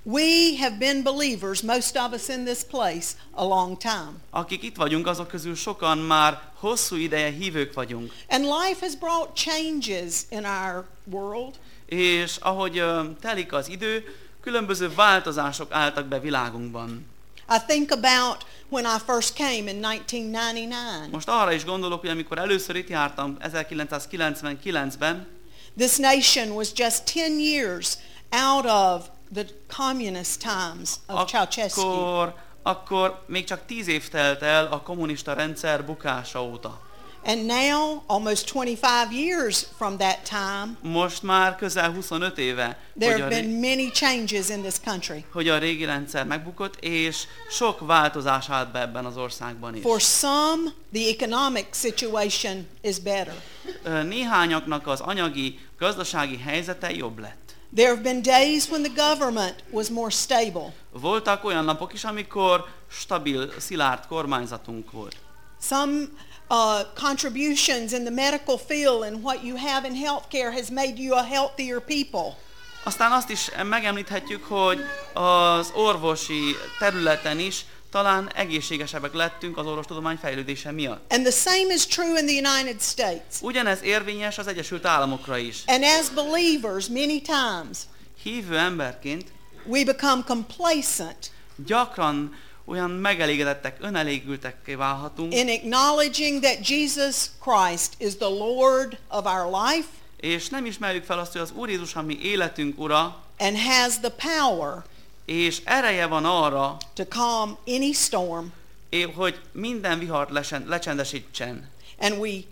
We have been believers, most of us in this place, a long time. Akik itt vagyunk, azok közül sokan már hosszú ideje hívők vagyunk. And life has brought changes in our world. És ahogy telik az idő, különböző változások álltak be világunkban. I think about when I first came in 1999. Most arra is gondolok, hogy amikor először itt jártam 1999-ben, this nation was just 10 years out of the communist times of Ceausescu. Akkor még csak 10 év telt el a kommunista rendszer bukása óta. And now, almost 25 years from that time, most már közel 25 éve, there have been many changes in this country. Hogy a régi rendszer megbukott, és sok változás állt be ebben az országban is. For some, the economic situation is better. Néhányaknak az anyagi, gazdasági helyzete jobb lett. There have been days when the government was more stable. Voltak olyan napok is, amikor stabil, szilárd kormányzatunk volt. Some contributions in the medical field and what you have in healthcare has made you a healthier people. Aztán azt is megemlíthetjük, hogy az orvosi területen is talán egészségesebbek lettünk az orvostudomány fejlődése miatt. And the same is true in the United States. Ugyanez érvényes az Egyesült Államokra is. And as believers, many times, hívő emberként we become complacent. Gyakran olyan megelégedettek, önelégültekké válhatunk. In acknowledging that Jesus Christ is the Lord of our life. És nem ismerjük fel azt, hogy az Úr Jézus a mi életünk ura. And has the power. És ereje van arra, to calm any storm. Hogy minden vihart lecsendesítsen. And we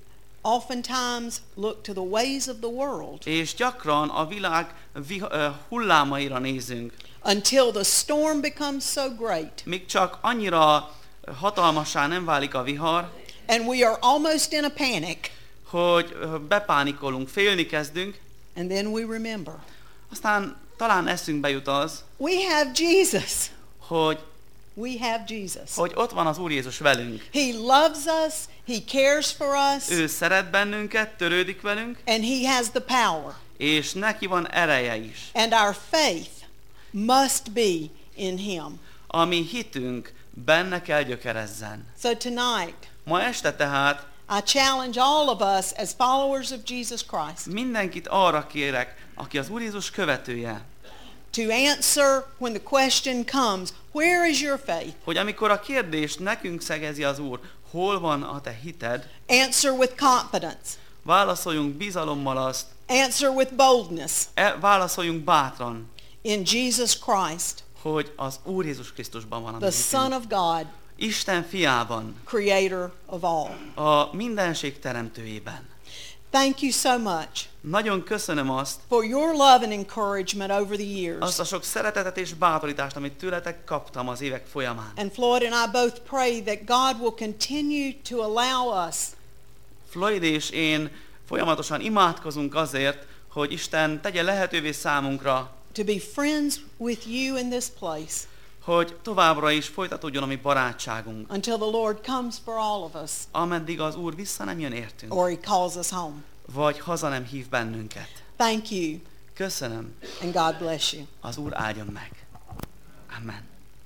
oftentimes look to the ways of the world És gyakran a világ hullámaira nézünk, until the storm becomes so great míg csak annyira hatalmassá nem válik a vihar, and we are almost in a panic, hogy bepánikolunk, félni kezdünk, and then we remember aztán talán eszünkbe jut az, we have Jesus. hogy ott van az Úr Jézus velünk. He loves us, he cares for us, Ő szeret bennünket, törődik velünk, and he has the power. és neki van ereje is. And our faith must be in him. A mi hitünk benne kell gyökerezzen. So tonight, Ma este tehát I challenge all of us as followers of Jesus Christ mindenkit arra kérek, aki az Úr Jézus követője, to answer when the question comes, where is your faith? hogy amikor a kérdést nekünk szegezi az Úr, hol van a te hited, Answer with confidence. válaszoljunk bizalommal azt, Answer with boldness válaszoljunk bátran, in Jesus Christ, hogy az Úr Jézus Krisztusban van a mi the Son hitünk. of God, Isten fiában, creator of all. a mindenség teremtőjében. Thank you so much Nagyon köszönöm azt, for your love and encouragement over the years. azt a sok szeretetet és bátorítást, amit tőletek kaptam az évek folyamán. And Floyd and I both pray that God will continue to allow us Floyd és én folyamatosan imádkozunk azért, hogy Isten tegye lehetővé számunkra, to be friends with you in this place hogy továbbra is folytatódjon a mi barátságunk, until the Lord comes for all of us ameddig az Úr vissza nem jön értünk, or he calls us home. vagy haza nem hív bennünket. Thank you Köszönöm, and God bless you. az Úr áldjon meg. Amen.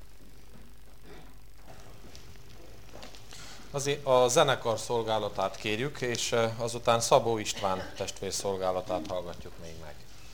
A zenekar szolgálatát kérjük, és azután Szabó István testvér szolgálatát hallgatjuk még meg.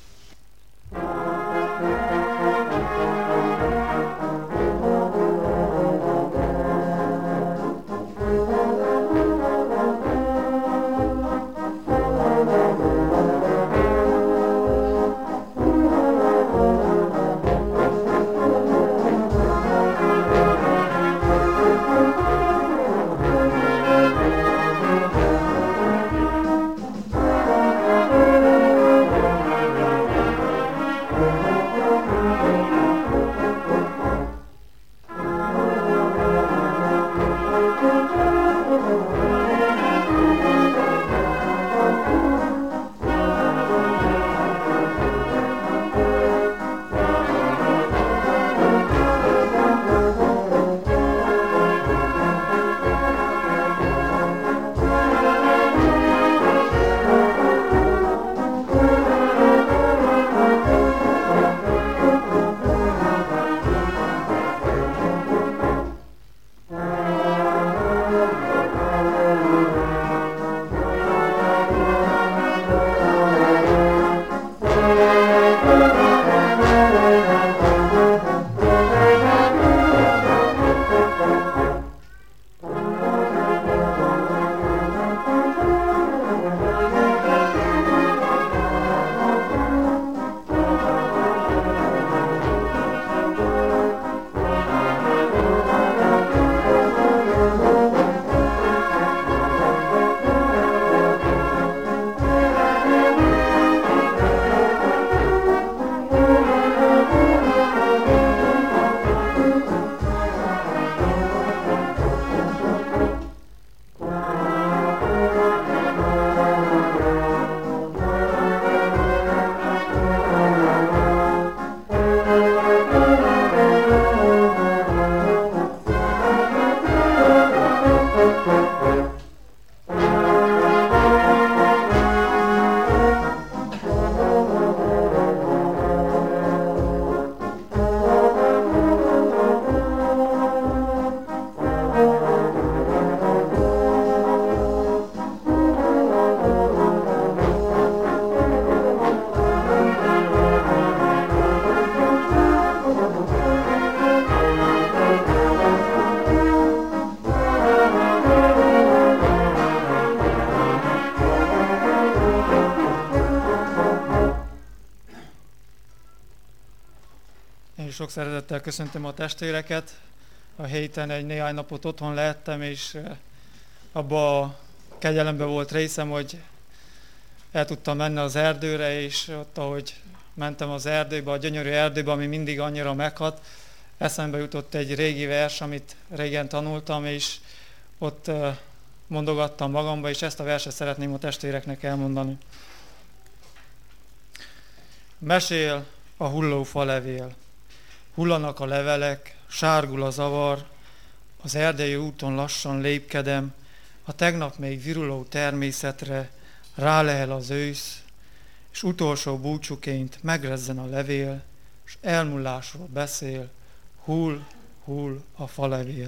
Sok szeretettel köszöntöm a testvéreket. A héten néhány napot otthon lehettem, és abba a kegyelemben volt részem, hogy el tudtam menni az erdőre, és ott, ahogy mentem az erdőbe, a gyönyörű erdőbe, ami mindig annyira meghat, eszembe jutott egy régi vers, amit régen tanultam, és ott mondogattam magamba, és ezt a verset szeretném a testvéreknek elmondani. Mesél a hulló falevél, hullanak a levelek, sárgul a zavar, az erdei úton lassan lépkedem, a tegnap még viruló természetre rálehel az ősz, és utolsó búcsúként megrezzen a levél, és elmullásról beszél, hull a falevél.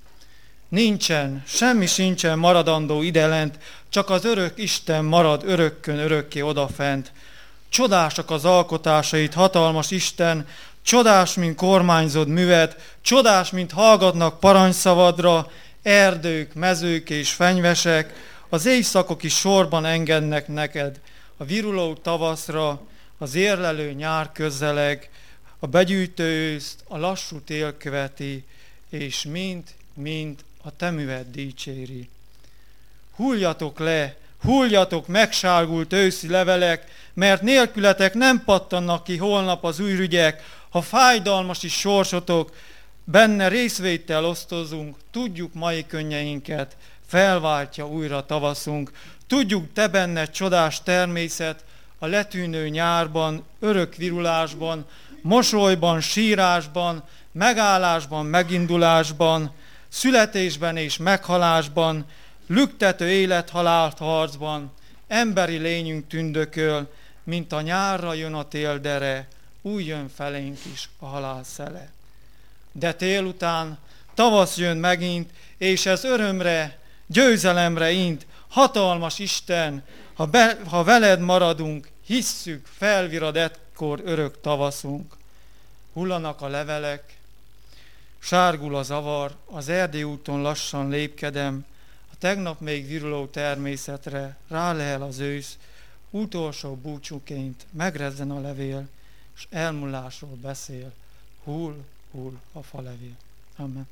Nincsen, semmi sincsen maradandó idelent, csak az örök Isten marad örökkön örökké odafent. Csodásak az alkotásait, hatalmas Isten, csodás, mint kormányzod műved, csodás, mint hallgatnak parancsszavadra, erdők, mezők és fenyvesek, az éjszakok is sorban engednek neked, a viruló tavaszra, az érlelő nyár közeleg, a begyűjtő őszt, a lassú tél követi, és mind a te műved dicséri. Hulljatok le, hulljatok megsárgult őszi levelek, mert nélkületek nem pattannak ki holnap az űrügyek, ha fájdalmas is sorsotok, benne részvéttel osztozunk, tudjuk mai könnyeinket, felváltja újra tavaszunk. Tudjuk, te benned csodás természet, a letűnő nyárban, örök virulásban, mosolyban, sírásban, megállásban, megindulásban, születésben és meghalásban, lüktető élet-halált harcban, emberi lényünk tündököl, mint a nyárra jön a téldere, úgy jön felénk is a halál szele. De tél után tavasz jön megint, és ez örömre, győzelemre int, hatalmas Isten, ha veled maradunk, hisszük, felvirad ekkor örök tavaszunk. Hullanak a levelek, sárgul a zavar, az erdei úton lassan lépkedem, a tegnap még viruló természetre rálehel az ősz, utolsó búcsúként megrezzen a levél, és elmullásról beszél, hull a falevél. Amen.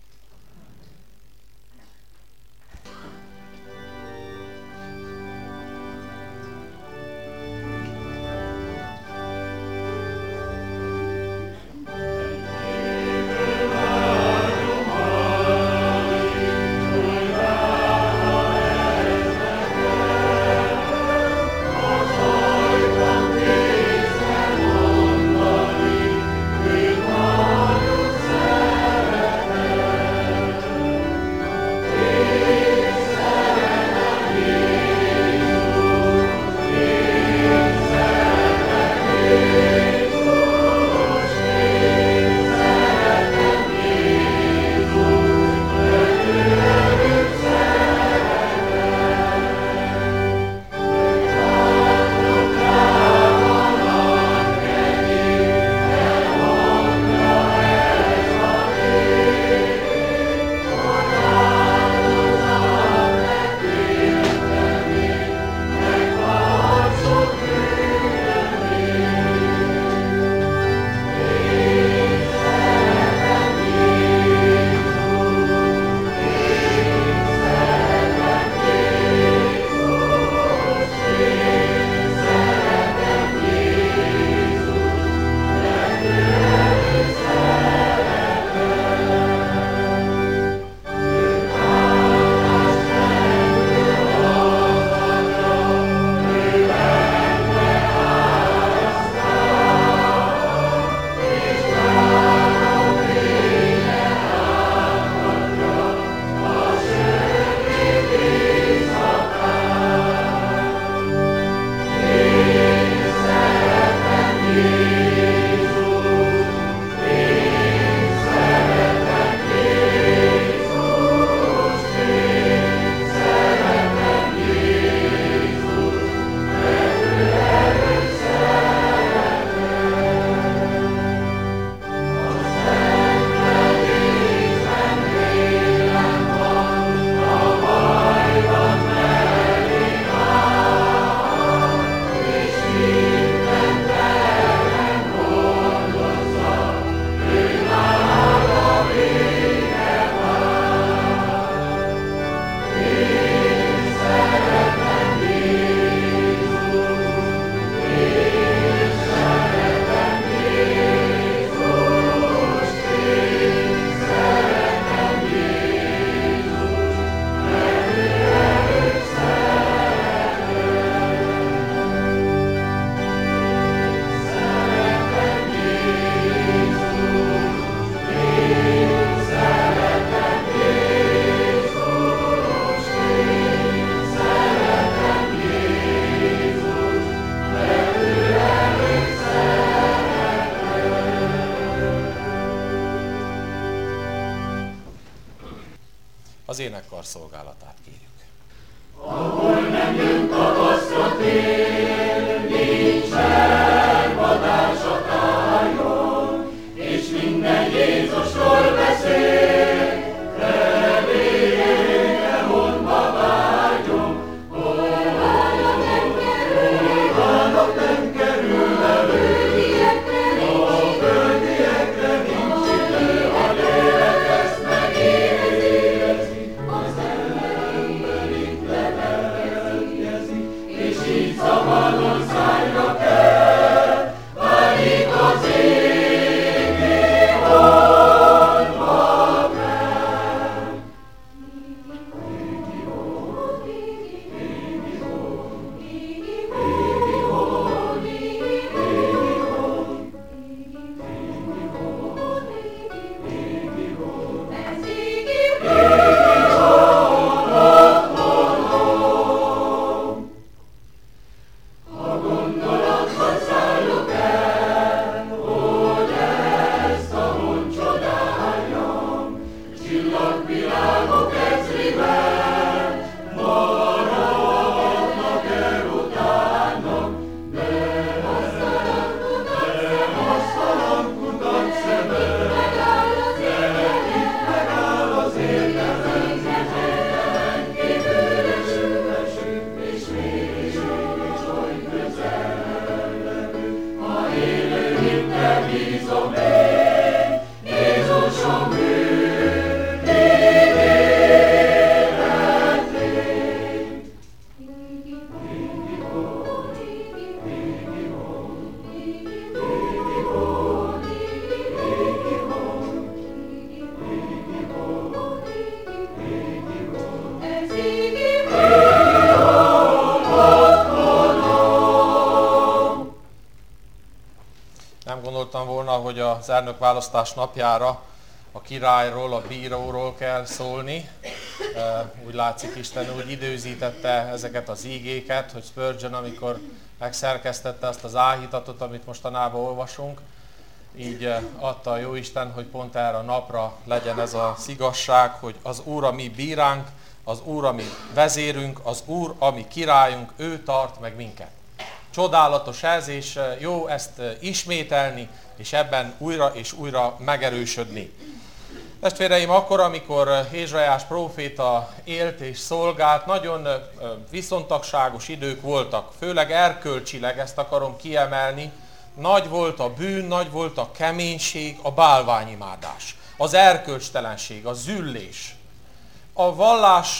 Amen. az énekkar szolgálatát kérjük. Ahol nem jön tavaszra tél, nincsen vadás a tájon, és minden Jézusról beszél, remélyre honba vágyom, hol nem kerül elő, a földiekre nincs idő, a lélek ezt megérzi, az ember itt levelkezik, és így szabadon szállja kell, válik az égi honba fel. Égi hon, égi hon, égi hon, égi hon, égi hon, ez égi honom. A gondolatban szállok el, hogy ezt a hont csodáljam, csillagvilágok ezrivel maradnak el utánam, de asztalan kutat szemem, megáll az értelem, kívül eső, és mégis oly közel levő. Ha élő hittel bízom én, Jézusom bűn ígéretét. Égi hon, égi hon, égi hon, égi hon, égi hon, égi hon, ez égi honom. Nem gondoltam volna, hogy az elnökválasztás napjára a királyról, a bíróról kell szólni. Úgy látszik, Isten úgy időzítette ezeket az ígéket, hogy Spurgeon, amikor megszerkesztette azt az áhítatot, amit mostanában olvasunk, így adta a Jóisten, hogy pont erre a napra legyen ez az igazság, hogy az Úr a mi bíránk, az Úr a mi vezérünk, az Úr a mi királyunk, ő tart meg minket. Csodálatos ez, és jó ezt ismételni, és ebben újra és újra megerősödni. Testvéreim, akkor, amikor Ézsaiás próféta élt és szolgált, nagyon viszontagságos idők voltak, főleg erkölcsileg, ezt akarom kiemelni. Nagy volt a bűn, nagy volt a keménység, a bálványimádás, az erkölcstelenség, a züllés. A vallás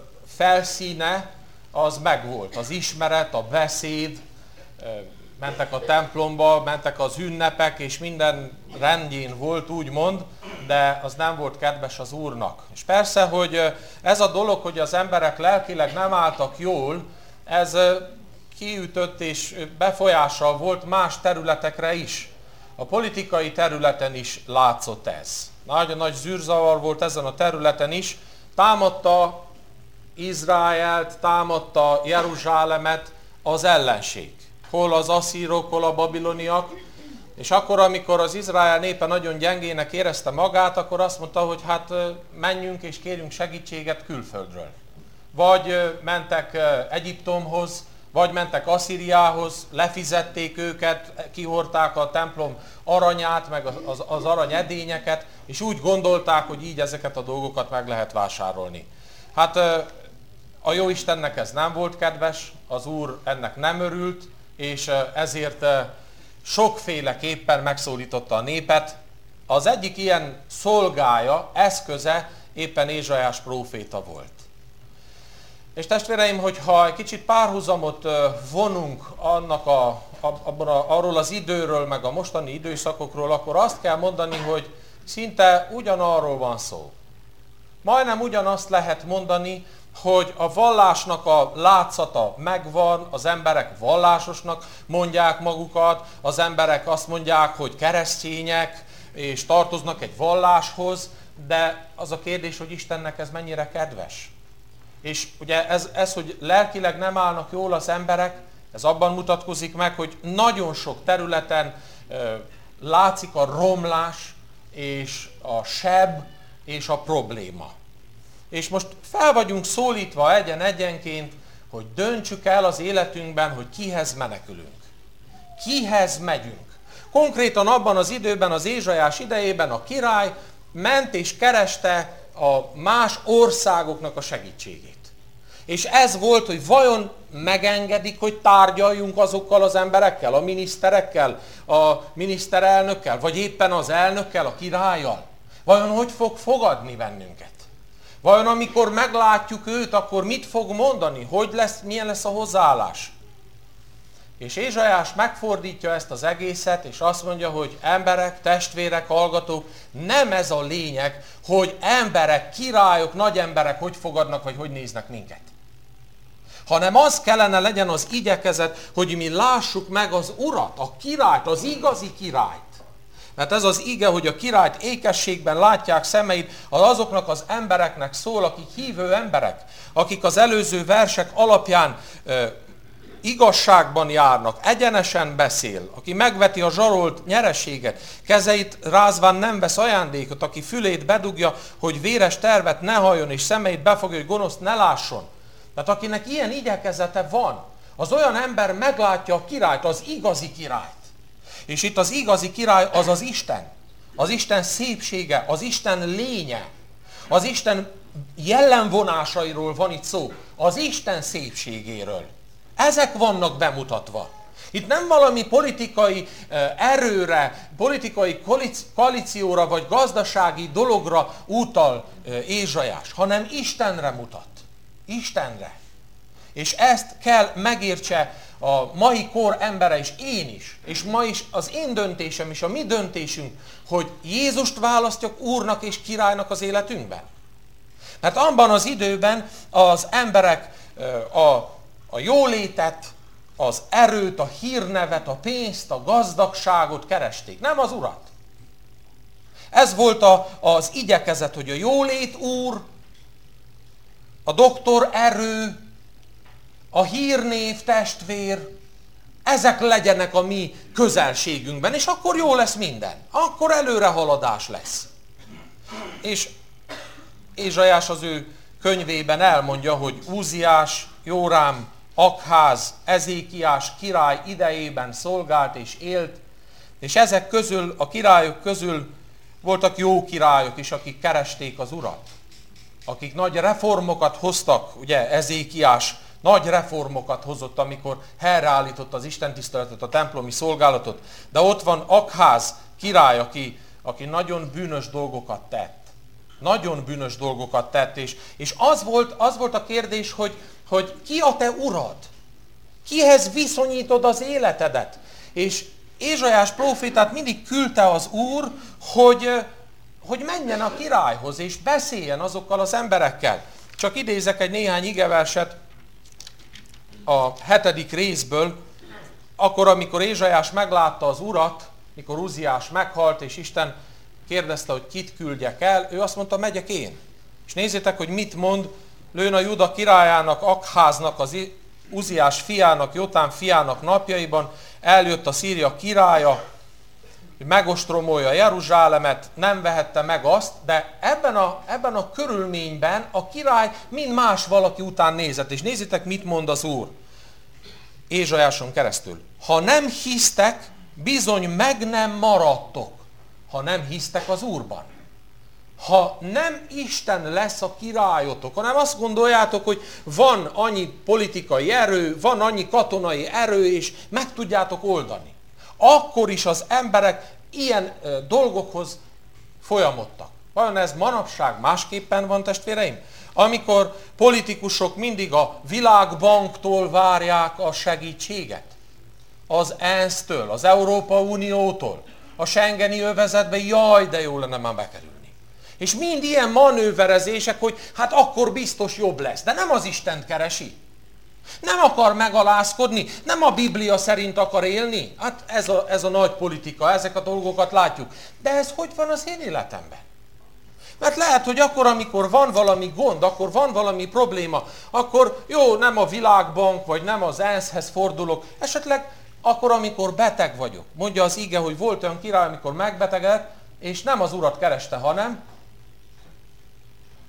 felszíne az megvolt, az ismeret, a beszéd, mentek a templomba, mentek az ünnepek, és minden rendjén volt, úgymond, de az nem volt kedves az Úrnak. És persze, hogy ez a dolog, hogy az emberek lelkileg nem álltak jól, ez kiütött és befolyással volt más területekre is. A politikai területen is látszott ez. Nagyon nagy zűrzavar volt ezen a területen is. Támadta Izraelt, támadta Jeruzsálemet az ellenség. Hol az asszírok, hol a babiloniak. És akkor, amikor az Izrael népe nagyon gyengének érezte magát, akkor azt mondta, hogy hát menjünk és kérjünk segítséget külföldről. Vagy mentek Egyiptomhoz, vagy mentek Asszíriához, lefizették őket, kihordták a templom aranyát, meg az aranyedényeket, és úgy gondolták, hogy így ezeket a dolgokat meg lehet vásárolni. Hát a Jóistennek ez nem volt kedves, az Úr ennek nem örült, és ezért sokféleképpen megszólította a népet. Az egyik ilyen szolgája, eszköze éppen Ézsaiás próféta volt. És testvéreim, hogyha egy kicsit párhuzamot vonunk arról az időről, meg a mostani időszakokról, akkor azt kell mondani, hogy szinte ugyanarról van szó. Majdnem ugyanazt lehet mondani, hogy a vallásnak a látszata megvan, az emberek vallásosnak mondják magukat, az emberek azt mondják, hogy keresztények, és tartoznak egy valláshoz, de az a kérdés, hogy Istennek ez mennyire kedves. És ugye ez, hogy lelkileg nem állnak jól az emberek, ez abban mutatkozik meg, hogy nagyon sok területen látszik a romlás, és a seb, és a probléma. És most fel vagyunk szólítva egyenként, hogy döntsük el az életünkben, hogy kihez menekülünk. Kihez megyünk. Konkrétan abban az időben, az Ézsaiás idejében a király ment és kereste a más országoknak a segítségét. És ez volt, hogy vajon megengedik, hogy tárgyaljunk azokkal az emberekkel, a miniszterekkel, a miniszterelnökkel, vagy éppen az elnökkel, a királlyal? Vajon hogy fog fogadni bennünket? Vajon amikor meglátjuk őt, akkor mit fog mondani? Milyen lesz a hozzáállás? És Ézsaiás megfordítja ezt az egészet, és azt mondja, hogy emberek, testvérek, hallgatók, nem ez a lényeg, hogy emberek, királyok, nagy emberek hogy fogadnak, vagy hogy néznek minket. Hanem az kellene legyen az igyekezet, hogy mi lássuk meg az Urat, a királyt, az igazi királyt. Mert ez az ige, hogy a királyt ékességben látják szemeid, az azoknak az embereknek szól, akik hívő emberek, akik az előző versek alapján igazságban járnak, egyenesen beszél, aki megveti a zsarolt nyereséget, kezeit rázván nem vesz ajándékot, aki fülét bedugja, hogy véres tervet ne halljon, és szemeit befogja, hogy gonoszt ne lásson. Tehát akinek ilyen igyekezete van, az olyan ember meglátja a királyt, az igazi királyt. És itt az igazi király az az Isten. Az Isten szépsége, az Isten lénye, az Isten jellemvonásairól van itt szó, az Isten szépségéről. Ezek vannak bemutatva. Itt nem valami politikai erőre, politikai koalícióra vagy gazdasági dologra utal Ézsaiás, hanem Istenre mutat. Istenre. És ezt kell megértse a mai kor embere is, én is, és ma is az én döntésem és a mi döntésünk, hogy Jézust választjuk Úrnak és Királynak az életünkben. Mert abban az időben az emberek a jólétet, az erőt, a hírnevet, a pénzt, a gazdagságot keresték, nem az Urat. Ez volt az igyekezet, hogy a jólét Úr, a doktor erő, a hírnév testvér, ezek legyenek a mi közelségünkben, és akkor jó lesz minden. Akkor előrehaladás lesz. És Ézsaiás az ő könyvében elmondja, hogy Úziás, Jórám, Akház, Ezékiás király idejében szolgált és élt, és ezek közül, a királyok közül voltak jó királyok is, akik keresték az Urat. Akik nagy reformokat hoztak, ugye Ezékiás nagy reformokat hozott, amikor helyreállította az istentiszteletet, a templomi szolgálatot, de ott van Akház király, aki nagyon bűnös dolgokat tett. Nagyon bűnös dolgokat tett, és az volt a kérdés, hogy ki a te urad? Kihez viszonyítod az életedet? És Ézsaiás prófétát mindig küldte az Úr, hogy menjen a királyhoz, és beszéljen azokkal az emberekkel. Csak idézek egy néhány igeverset a 7. részből, akkor, amikor Ézsaiás meglátta az Urat, mikor Úziás meghalt, és Isten kérdezte, hogy kit küldjek el, ő azt mondta, megyek én. És nézzétek, hogy mit mond, lőn a Juda királyának, Akháznak, az Úziás fiának, Jotám fiának napjaiban, eljött a Szíria királya, hogy megostromolja Jeruzsálemet, nem vehette meg azt, de ebben a körülményben a király mind más valaki után nézett. És nézzétek, mit mond az Úr Ézsaiáson keresztül. Ha nem hisztek, bizony meg nem maradtok, ha nem hisztek az Úrban. Ha nem Isten lesz a királyotok, hanem azt gondoljátok, hogy van annyi politikai erő, van annyi katonai erő, és meg tudjátok oldani, akkor is az emberek ilyen dolgokhoz folyamodtak. Vajon ez manapság másképpen van, testvéreim? Amikor politikusok mindig a Világbanktól várják a segítséget, az ENSZ-től, az Európa Uniótól, a Schengeni övezetbe, jaj, de jó lenne már bekerülni. És mind ilyen manőverezések, hogy hát akkor biztos jobb lesz. De nem az Istent keresi. Nem akar megalázkodni, nem a Biblia szerint akar élni. Hát ez a nagy politika, ezek a dolgokat látjuk. De ez hogy van az én életemben? Mert lehet, hogy akkor, amikor van valami gond, akkor van valami probléma, akkor jó, nem a Világbank, vagy nem az ENSZ-hez fordulok, esetleg akkor, amikor beteg vagyok. Mondja az ige, hogy volt olyan király, amikor megbetegedett, és nem az Urat kereste, hanem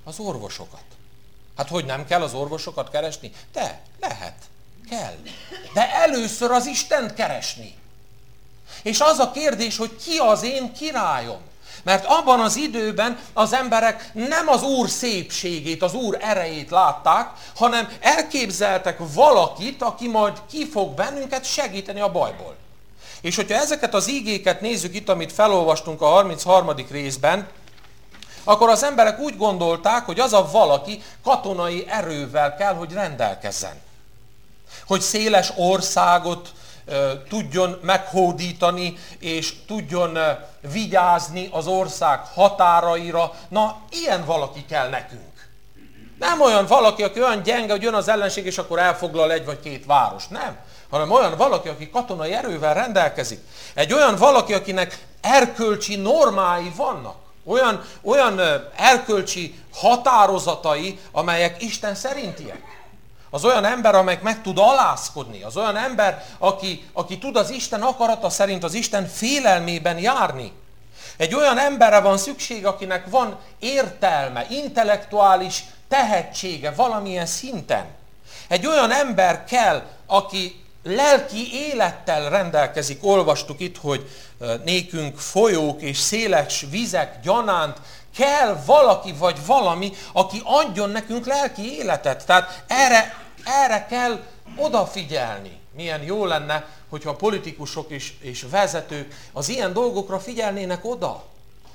Az orvosokat. Hát hogy nem kell az orvosokat keresni? De, lehet, kell. De először az Istent keresni. És az a kérdés, hogy ki az én királyom? Mert abban az időben az emberek nem az Úr szépségét, az Úr erejét látták, hanem elképzeltek valakit, aki majd ki fog bennünket segíteni a bajból. És hogyha ezeket az ígéket nézzük itt, amit felolvastunk a 33. részben, akkor az emberek úgy gondolták, hogy az a valaki katonai erővel kell, hogy rendelkezzen. Hogy széles országot tudjon meghódítani, és tudjon vigyázni az ország határaira. Na, ilyen valaki kell nekünk. Nem olyan valaki, aki olyan gyenge, hogy jön az ellenség, és akkor elfoglal egy vagy két város. Nem. Hanem olyan valaki, aki katonai erővel rendelkezik. Egy olyan valaki, akinek erkölcsi normái vannak. Olyan erkölcsi határozatai, amelyek Isten szerintiek. Az olyan ember, amelyik meg tud alázkodni. Az olyan ember, aki tud az Isten akarata szerint, az Isten félelmében járni. Egy olyan emberre van szükség, akinek van értelme, intellektuális tehetsége valamilyen szinten. Egy olyan ember kell, aki lelki élettel rendelkezik. Olvastuk itt, hogy nékünk folyók és széles vizek gyanánt, kell valaki vagy valami, aki adjon nekünk lelki életet. Tehát erre kell odafigyelni. Milyen jó lenne, hogyha a politikusok és vezetők az ilyen dolgokra figyelnének oda.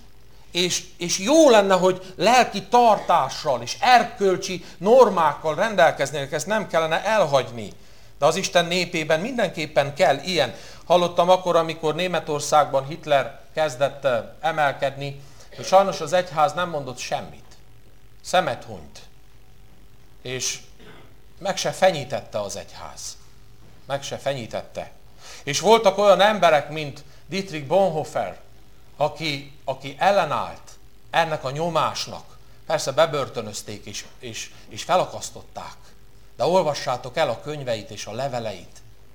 És jó lenne, hogy lelki tartással és erkölcsi normákkal rendelkeznének, ezt nem kellene elhagyni. De az Isten népében mindenképpen kell ilyen. Hallottam akkor, amikor Németországban Hitler kezdett emelkedni, hogy sajnos az egyház nem mondott semmit. Szemet hunyt. És meg se fenyítette az egyház. Meg se fenyítette. És voltak olyan emberek, mint Dietrich Bonhoeffer, aki ellenállt ennek a nyomásnak. Persze bebörtönözték és felakasztották. De olvassátok el a könyveit és a leveleit.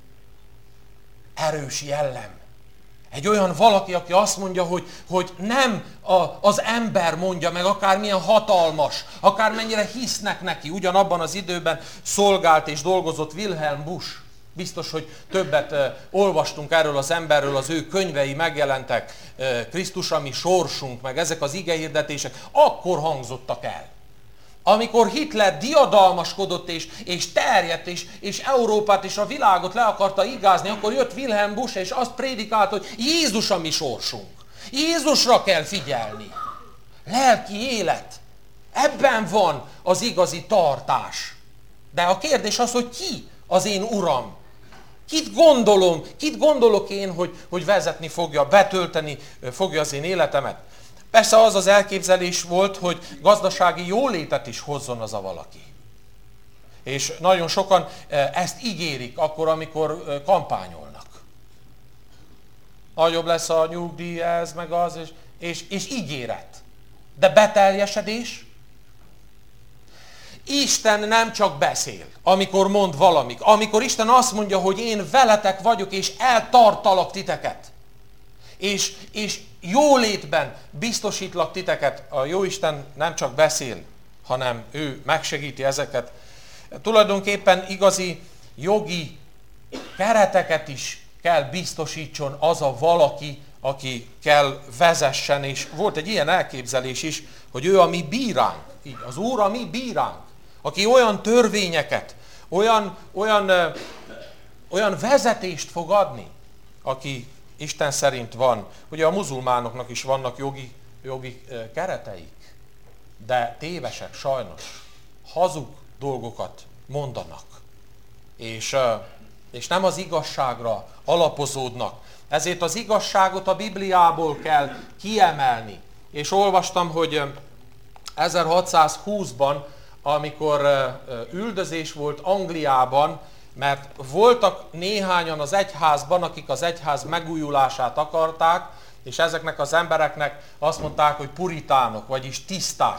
Erős jellem. Egy olyan valaki, aki azt mondja, hogy nem az ember mondja meg, akármilyen hatalmas, akármennyire hisznek neki. Ugyanabban az időben szolgált és dolgozott Wilhelm Busch. Biztos, hogy többet olvastunk erről az emberről, az ő könyvei megjelentek, Krisztus a mi sorsunk, meg ezek az igehirdetések, akkor hangzottak el. Amikor Hitler diadalmaskodott és terjedt, és Európát és a világot le akarta igázni, akkor jött Wilhelm Busch, és azt prédikált, hogy Jézus a mi sorsunk. Jézusra kell figyelni. Lelki élet. Ebben van az igazi tartás. De a kérdés az, hogy ki az én Uram? Kit gondolok én, hogy vezetni fogja, betölteni fogja az én életemet? Persze az az elképzelés volt, hogy gazdasági jólétet is hozzon az a valaki. És nagyon sokan ezt ígérik akkor, amikor kampányolnak. Nagyobb lesz a nyugdíj, ez meg az, és ígéret. De beteljesedés? Isten nem csak beszél, amikor mond valamit. Amikor Isten azt mondja, hogy én veletek vagyok, és eltartalak titeket. És jólétben biztosítlak titeket. A Jóisten nem csak beszél, hanem ő megsegíti ezeket. Tulajdonképpen igazi jogi kereteket is kell biztosítson az a valaki, aki kell vezessen. És volt egy ilyen elképzelés is, hogy ő a mi bíránk. Így, az Úr a mi bíránk. Aki olyan törvényeket, olyan vezetést fog adni, aki Isten szerint van. Ugye a muzulmánoknak is vannak jogi kereteik, de tévesek sajnos. Hazug dolgokat mondanak. És nem az igazságra alapozódnak. Ezért az igazságot a Bibliából kell kiemelni. És olvastam, hogy 1620-ban, amikor üldözés volt Angliában, mert voltak néhányan az egyházban, akik az egyház megújulását akarták, és ezeknek az embereknek azt mondták, hogy puritánok, vagyis tiszták.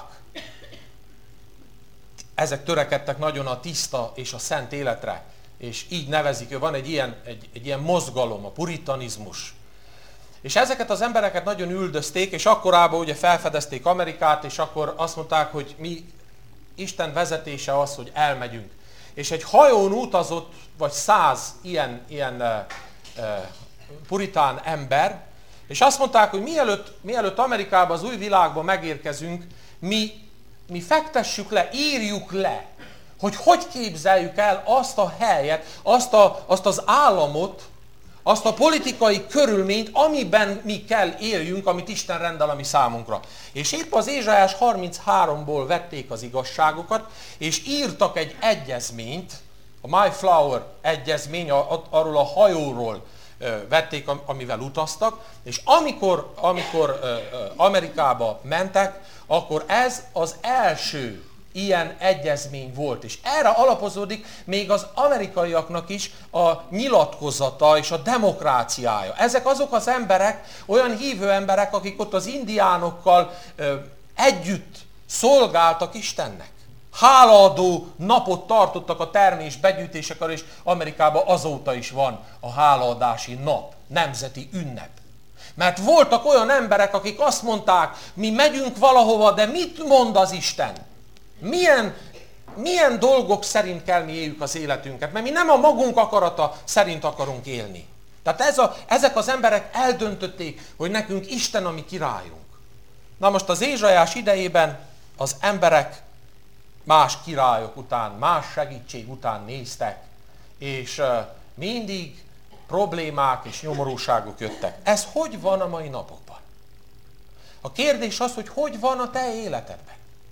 Ezek törekedtek nagyon a tiszta és a szent életre, és így nevezik, van egy ilyen mozgalom, a puritanizmus. És ezeket az embereket nagyon üldözték, és akkorában ugye felfedezték Amerikát, és akkor azt mondták, hogy mi Isten vezetése az, hogy elmegyünk. És egy hajón utazott, vagy 100 ilyen puritán ember, és azt mondták, hogy mielőtt Amerikába, az új világba megérkezünk, mi fektessük le, írjuk le, hogy képzeljük el azt a helyet, azt az államot, azt a politikai körülményt, amiben mi kell éljünk, amit Isten rendel a mi számunkra. És épp az Ézsaiás 33-ból vették az igazságokat, és írtak egy egyezményt, a Mayflower egyezmény, arról a hajóról vették, amivel utaztak, és amikor Amerikába mentek, akkor ez az első ilyen egyezmény volt. És erre alapozódik még az amerikaiaknak is a nyilatkozata és a demokráciája. Ezek azok az emberek, olyan hívő emberek, akik ott az indiánokkal együtt szolgáltak Istennek. Hálaadó napot tartottak a termés begyűjtésekor, és Amerikában azóta is van a hálaadási nap, nemzeti ünnep. Mert voltak olyan emberek, akik azt mondták, mi megyünk valahova, de mit mond az Isten? Milyen dolgok szerint kell mi éljük az életünket? Mert mi nem a magunk akarata szerint akarunk élni. Tehát ezek az emberek eldöntötték, hogy nekünk Isten a mi királyunk. Na most az Ézsaiás idejében az emberek más királyok után, más segítség után néztek, és mindig problémák és nyomorúságok jöttek. Ez hogy van a mai napokban? A kérdés az, hogy van a te életedben.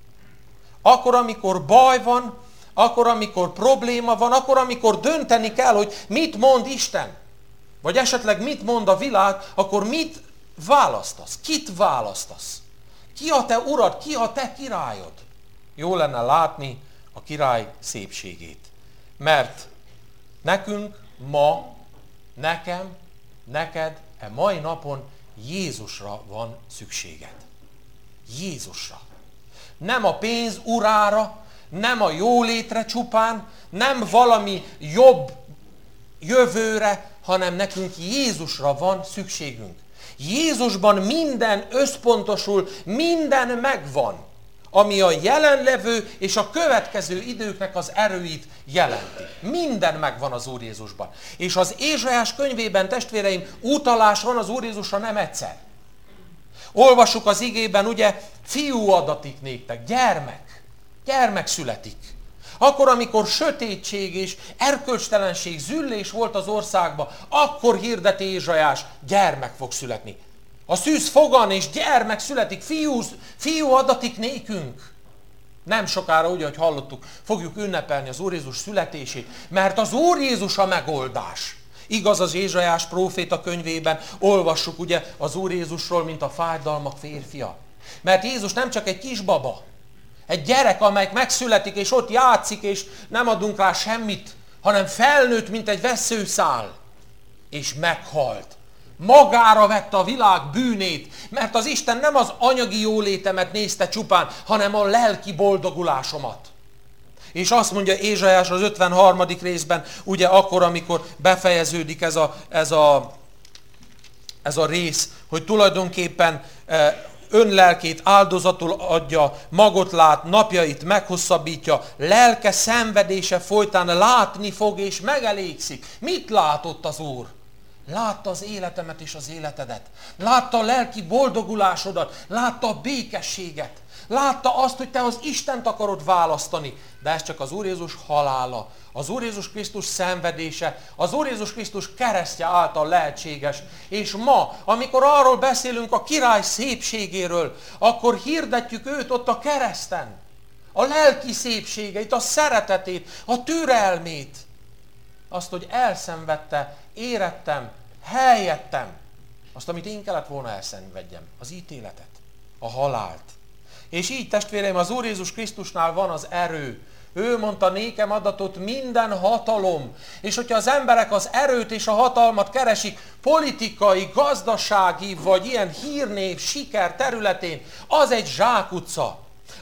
Akkor, amikor baj van, akkor, amikor probléma van, akkor, amikor dönteni kell, hogy mit mond Isten, vagy esetleg mit mond a világ, akkor mit választasz? Kit választasz? Ki a te urad? Ki a te királyod? Jó lenne látni a király szépségét. Mert nekünk ma, nekem, neked, mai napon Jézusra van szükséged. Jézusra. Nem a pénz urára, nem a jólétre csupán, nem valami jobb jövőre, hanem nekünk Jézusra van szükségünk. Jézusban minden összpontosul, minden megvan, ami a jelenlevő és a következő időknek az erőit jelenti. Minden megvan az Úr Jézusban. És az Ézsaiás könyvében, testvéreim, utalás van az Úr Jézusra nem egyszer. Olvassuk az igében, ugye, fiú adatik néktek, gyermek születik. Akkor, amikor sötétség és erkölcstelenség, züllés volt az országban, akkor hirdeti Ézsaiás, gyermek fog születni. A szűz fogan és gyermek születik, fiú adatik nékünk. Nem sokára, ugye, hogy hallottuk, fogjuk ünnepelni az Úr Jézus születését, mert az Úr Jézus a megoldás. Igaz, az Ézsaiás próféta könyvében olvassuk ugye az Úr Jézusról, mint a fájdalmak férfia. Mert Jézus nem csak egy kisbaba, egy gyerek, amely megszületik, és ott játszik, és nem adunk rá semmit, hanem felnőtt, mint egy vesszőszál, és meghalt. Magára vette a világ bűnét, mert az Isten nem az anyagi jólétemet nézte csupán, hanem a lelki boldogulásomat. És azt mondja Ézsaiás az 53. részben, ugye akkor, amikor befejeződik ez a rész, hogy tulajdonképpen önlelkét áldozatul adja, magot lát, napjait meghosszabbítja, lelke szenvedése folytán látni fog és megelégszik. Mit látott az Úr? Látta az életemet és az életedet. Látta a lelki boldogulásodat. Látta a békességet. Látta azt, hogy te az Istent akarod választani. De ez csak az Úr Jézus halála, az Úr Jézus Krisztus szenvedése, az Úr Jézus Krisztus keresztje által lehetséges. És ma, amikor arról beszélünk a király szépségéről, akkor hirdetjük őt ott a kereszten. A lelki szépségeit, a szeretetét, a türelmét. Azt, hogy elszenvedte, érettem, helyettem. Azt, amit én kellett volna elszenvedjem, az ítéletet, a halált. És így, testvéreim, az Úr Jézus Krisztusnál van az erő. Ő mondta, nékem adatot minden hatalom. És hogyha az emberek az erőt és a hatalmat keresik politikai, gazdasági vagy ilyen hírnév, siker területén, az egy zsákutca.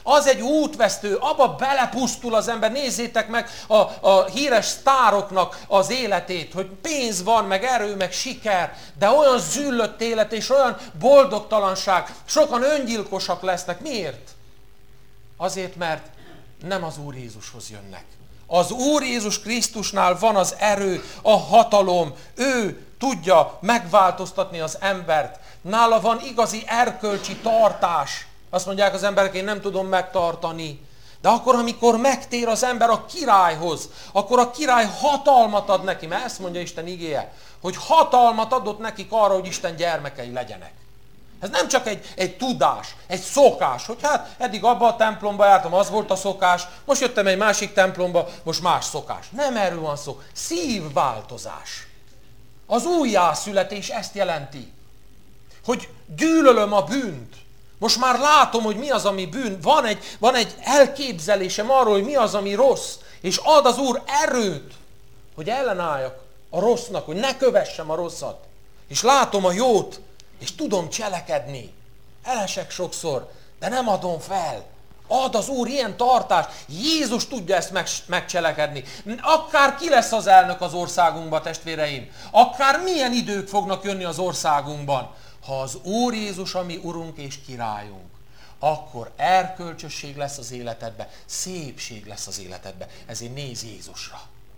Az egy útvesztő, abba belepusztul az ember. Nézzétek meg a híres sztároknak az életét, hogy pénz van, meg erő, meg siker, de olyan züllött élet és olyan boldogtalanság. Sokan öngyilkosak lesznek. Miért? Azért, mert nem az Úr Jézushoz jönnek. Az Úr Jézus Krisztusnál van az erő, a hatalom. Ő tudja megváltoztatni az embert. Nála van igazi erkölcsi tartás. Azt mondják az emberek, én nem tudom megtartani. De akkor, amikor megtér az ember a királyhoz, akkor a király hatalmat ad neki. Mert ezt mondja Isten igéje, hogy hatalmat adott nekik arra, hogy Isten gyermekei legyenek. Ez nem csak egy tudás, egy szokás, hogy hát eddig abba a templomba jártam, az volt a szokás, most jöttem egy másik templomba, most más szokás. Nem erről van szó. Szívváltozás. Az újjászületés ezt jelenti, hogy gyűlölöm a bűnt. Most már látom, hogy mi az, ami bűn. Van egy elképzelésem arról, hogy mi az, ami rossz. És ad az Úr erőt, hogy ellenálljak a rossznak, hogy ne kövessem a rosszat. És látom a jót, és tudom cselekedni. Elesek sokszor, de nem adom fel. Ad az Úr ilyen tartást. Jézus tudja ezt megcselekedni. Akár ki lesz az elnök az országunkban, testvéreim. Akár milyen idők fognak jönni az országunkban. Ha az Úr Jézus a mi Urunk és Királyunk, akkor erkölcsösség lesz az életedbe, szépség lesz az életedbe. Ezért nézz Jézusra.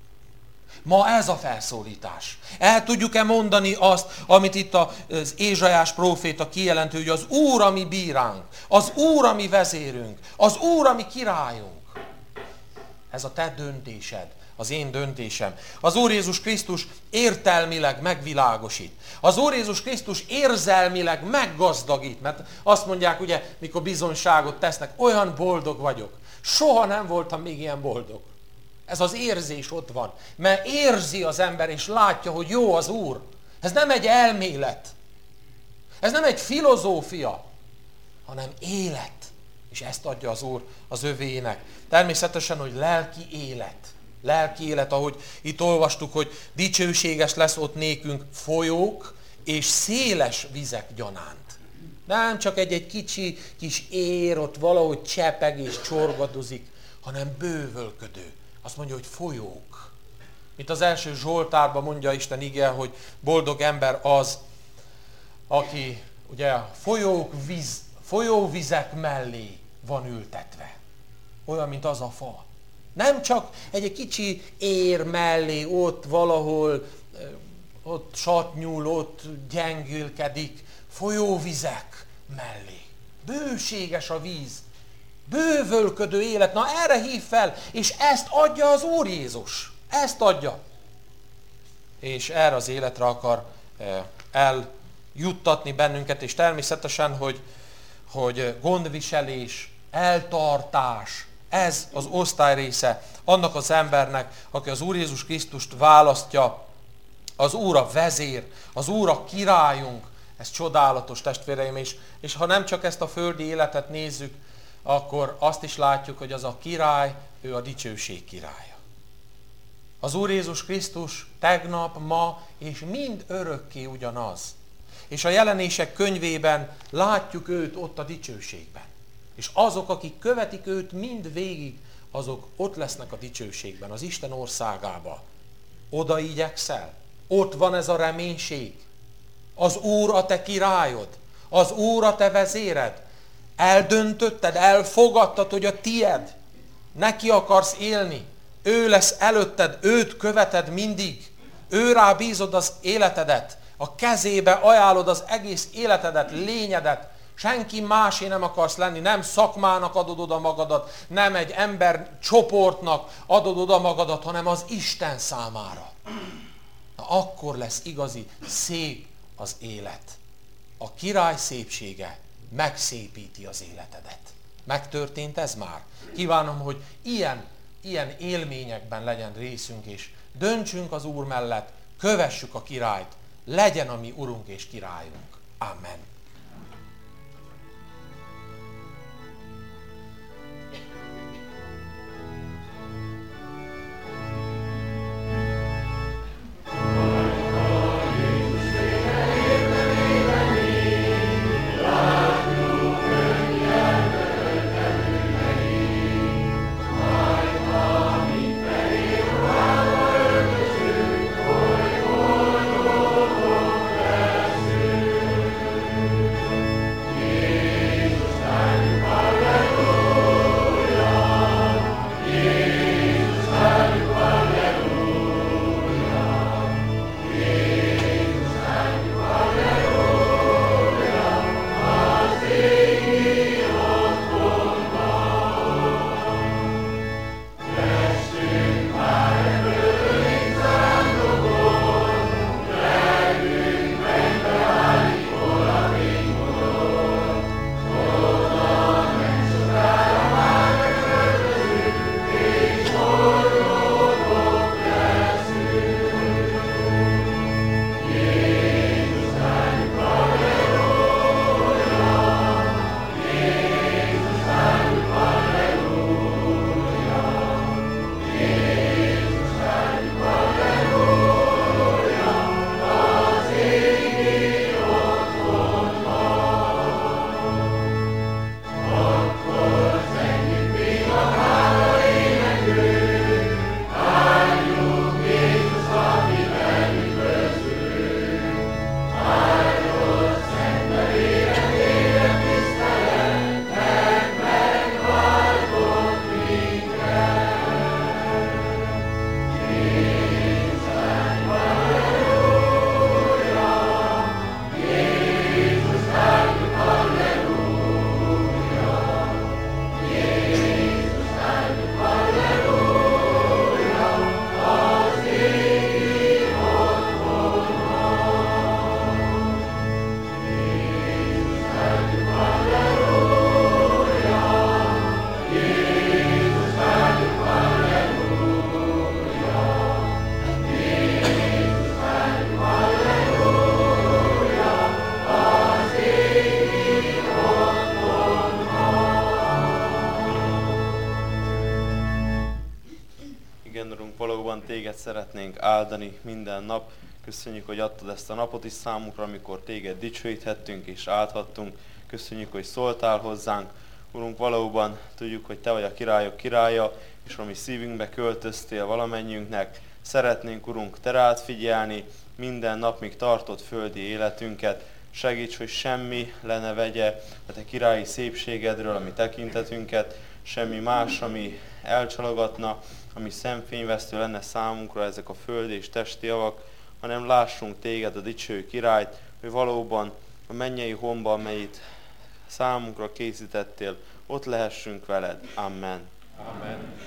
Ma ez a felszólítás. El tudjuk-e mondani azt, amit itt az Ézsaiás próféta kijelentő, hogy az Úr a mi bíránk, az Úr a mi vezérünk, az Úr a mi királyunk. Ez a te döntésed, az én döntésem. Az Úr Jézus Krisztus értelmileg megvilágosít. Az Úr Jézus Krisztus érzelmileg meggazdagít, mert azt mondják, ugye, mikor bizonyságot tesznek, olyan boldog vagyok. Soha nem voltam még ilyen boldog. Ez az érzés ott van, mert érzi az ember és látja, hogy jó az Úr. Ez nem egy elmélet, ez nem egy filozófia, hanem élet. És ezt adja az Úr az övének. Természetesen, hogy lelki élet. Lelki élet, ahogy itt olvastuk, hogy dicsőséges lesz ott nékünk folyók és széles vizek gyanánt. Nem csak egy kicsi kis ér ott valahogy csepeg és csorgadozik, hanem bővölködő. Azt mondja, hogy folyók. Mint az első Zsoltárban mondja Isten ige, hogy boldog ember az, aki ugye folyóvizek mellé van ültetve. Olyan, mint az a fa. Nem csak egy kicsi ér mellé, ott valahol, ott satnyúl, ott gyengülkedik, folyóvizek mellé. Bőséges a víz, bővölködő élet. Na erre hív fel, és ezt adja az Úr Jézus. Ezt adja. És erre az életre akar eljuttatni bennünket, és természetesen, hogy gondviselés, eltartás, ez az osztály része annak az embernek, aki az Úr Jézus Krisztust választja, az Úr a vezér, az Úr a királyunk. Ez csodálatos, testvéreim, és ha nem csak ezt a földi életet nézzük, akkor azt is látjuk, hogy az a király, ő a dicsőség királya. Az Úr Jézus Krisztus tegnap, ma és mind örökké ugyanaz. És a jelenések könyvében látjuk őt ott a dicsőségben. És azok, akik követik őt mind végig, azok ott lesznek a dicsőségben, az Isten országába. Oda igyekszel? Ott van ez a reménység. Az Úr a te királyod, az Úr a te vezéred. Eldöntötted, elfogadtad, hogy a tied. Neki akarsz élni. Ő lesz előtted, őt követed mindig. Őrá bízod az életedet. A kezébe ajánlod az egész életedet, lényedet. Senki másé nem akarsz lenni, nem szakmának adod oda magadat, nem egy ember csoportnak adod oda magadat, hanem az Isten számára. Na, akkor lesz igazi szép az élet. A király szépsége megszépíti az életedet. Megtörtént ez már? Kívánom, hogy ilyen élményekben legyen részünk, és döntsünk az Úr mellett, kövessük a királyt, legyen a mi Urunk és királyunk. Amen. Igen, Urunk, valóban Téged szeretnénk áldani minden nap. Köszönjük, hogy adtad ezt a napot is számunkra, amikor Téged dicsőíthettünk és áldhattunk. Köszönjük, hogy szóltál hozzánk. Urunk, valóban tudjuk, hogy Te vagy a királyok királya, és ami szívünkbe költöztél valamennyiünknek. Szeretnénk, Urunk, Te rád figyelni minden nap, míg tartott földi életünket. Segíts, hogy semmi le ne vegye a Te királyi szépségedről a mi tekintetünket, semmi más, ami elcsalogatna, ami szemfényvesztő lenne számunkra ezek a földi és testi javak, hanem lássunk Téged, a dicső királyt, hogy valóban a mennyei honban, amelyet számunkra készítettél, ott lehessünk veled. Amen. Amen.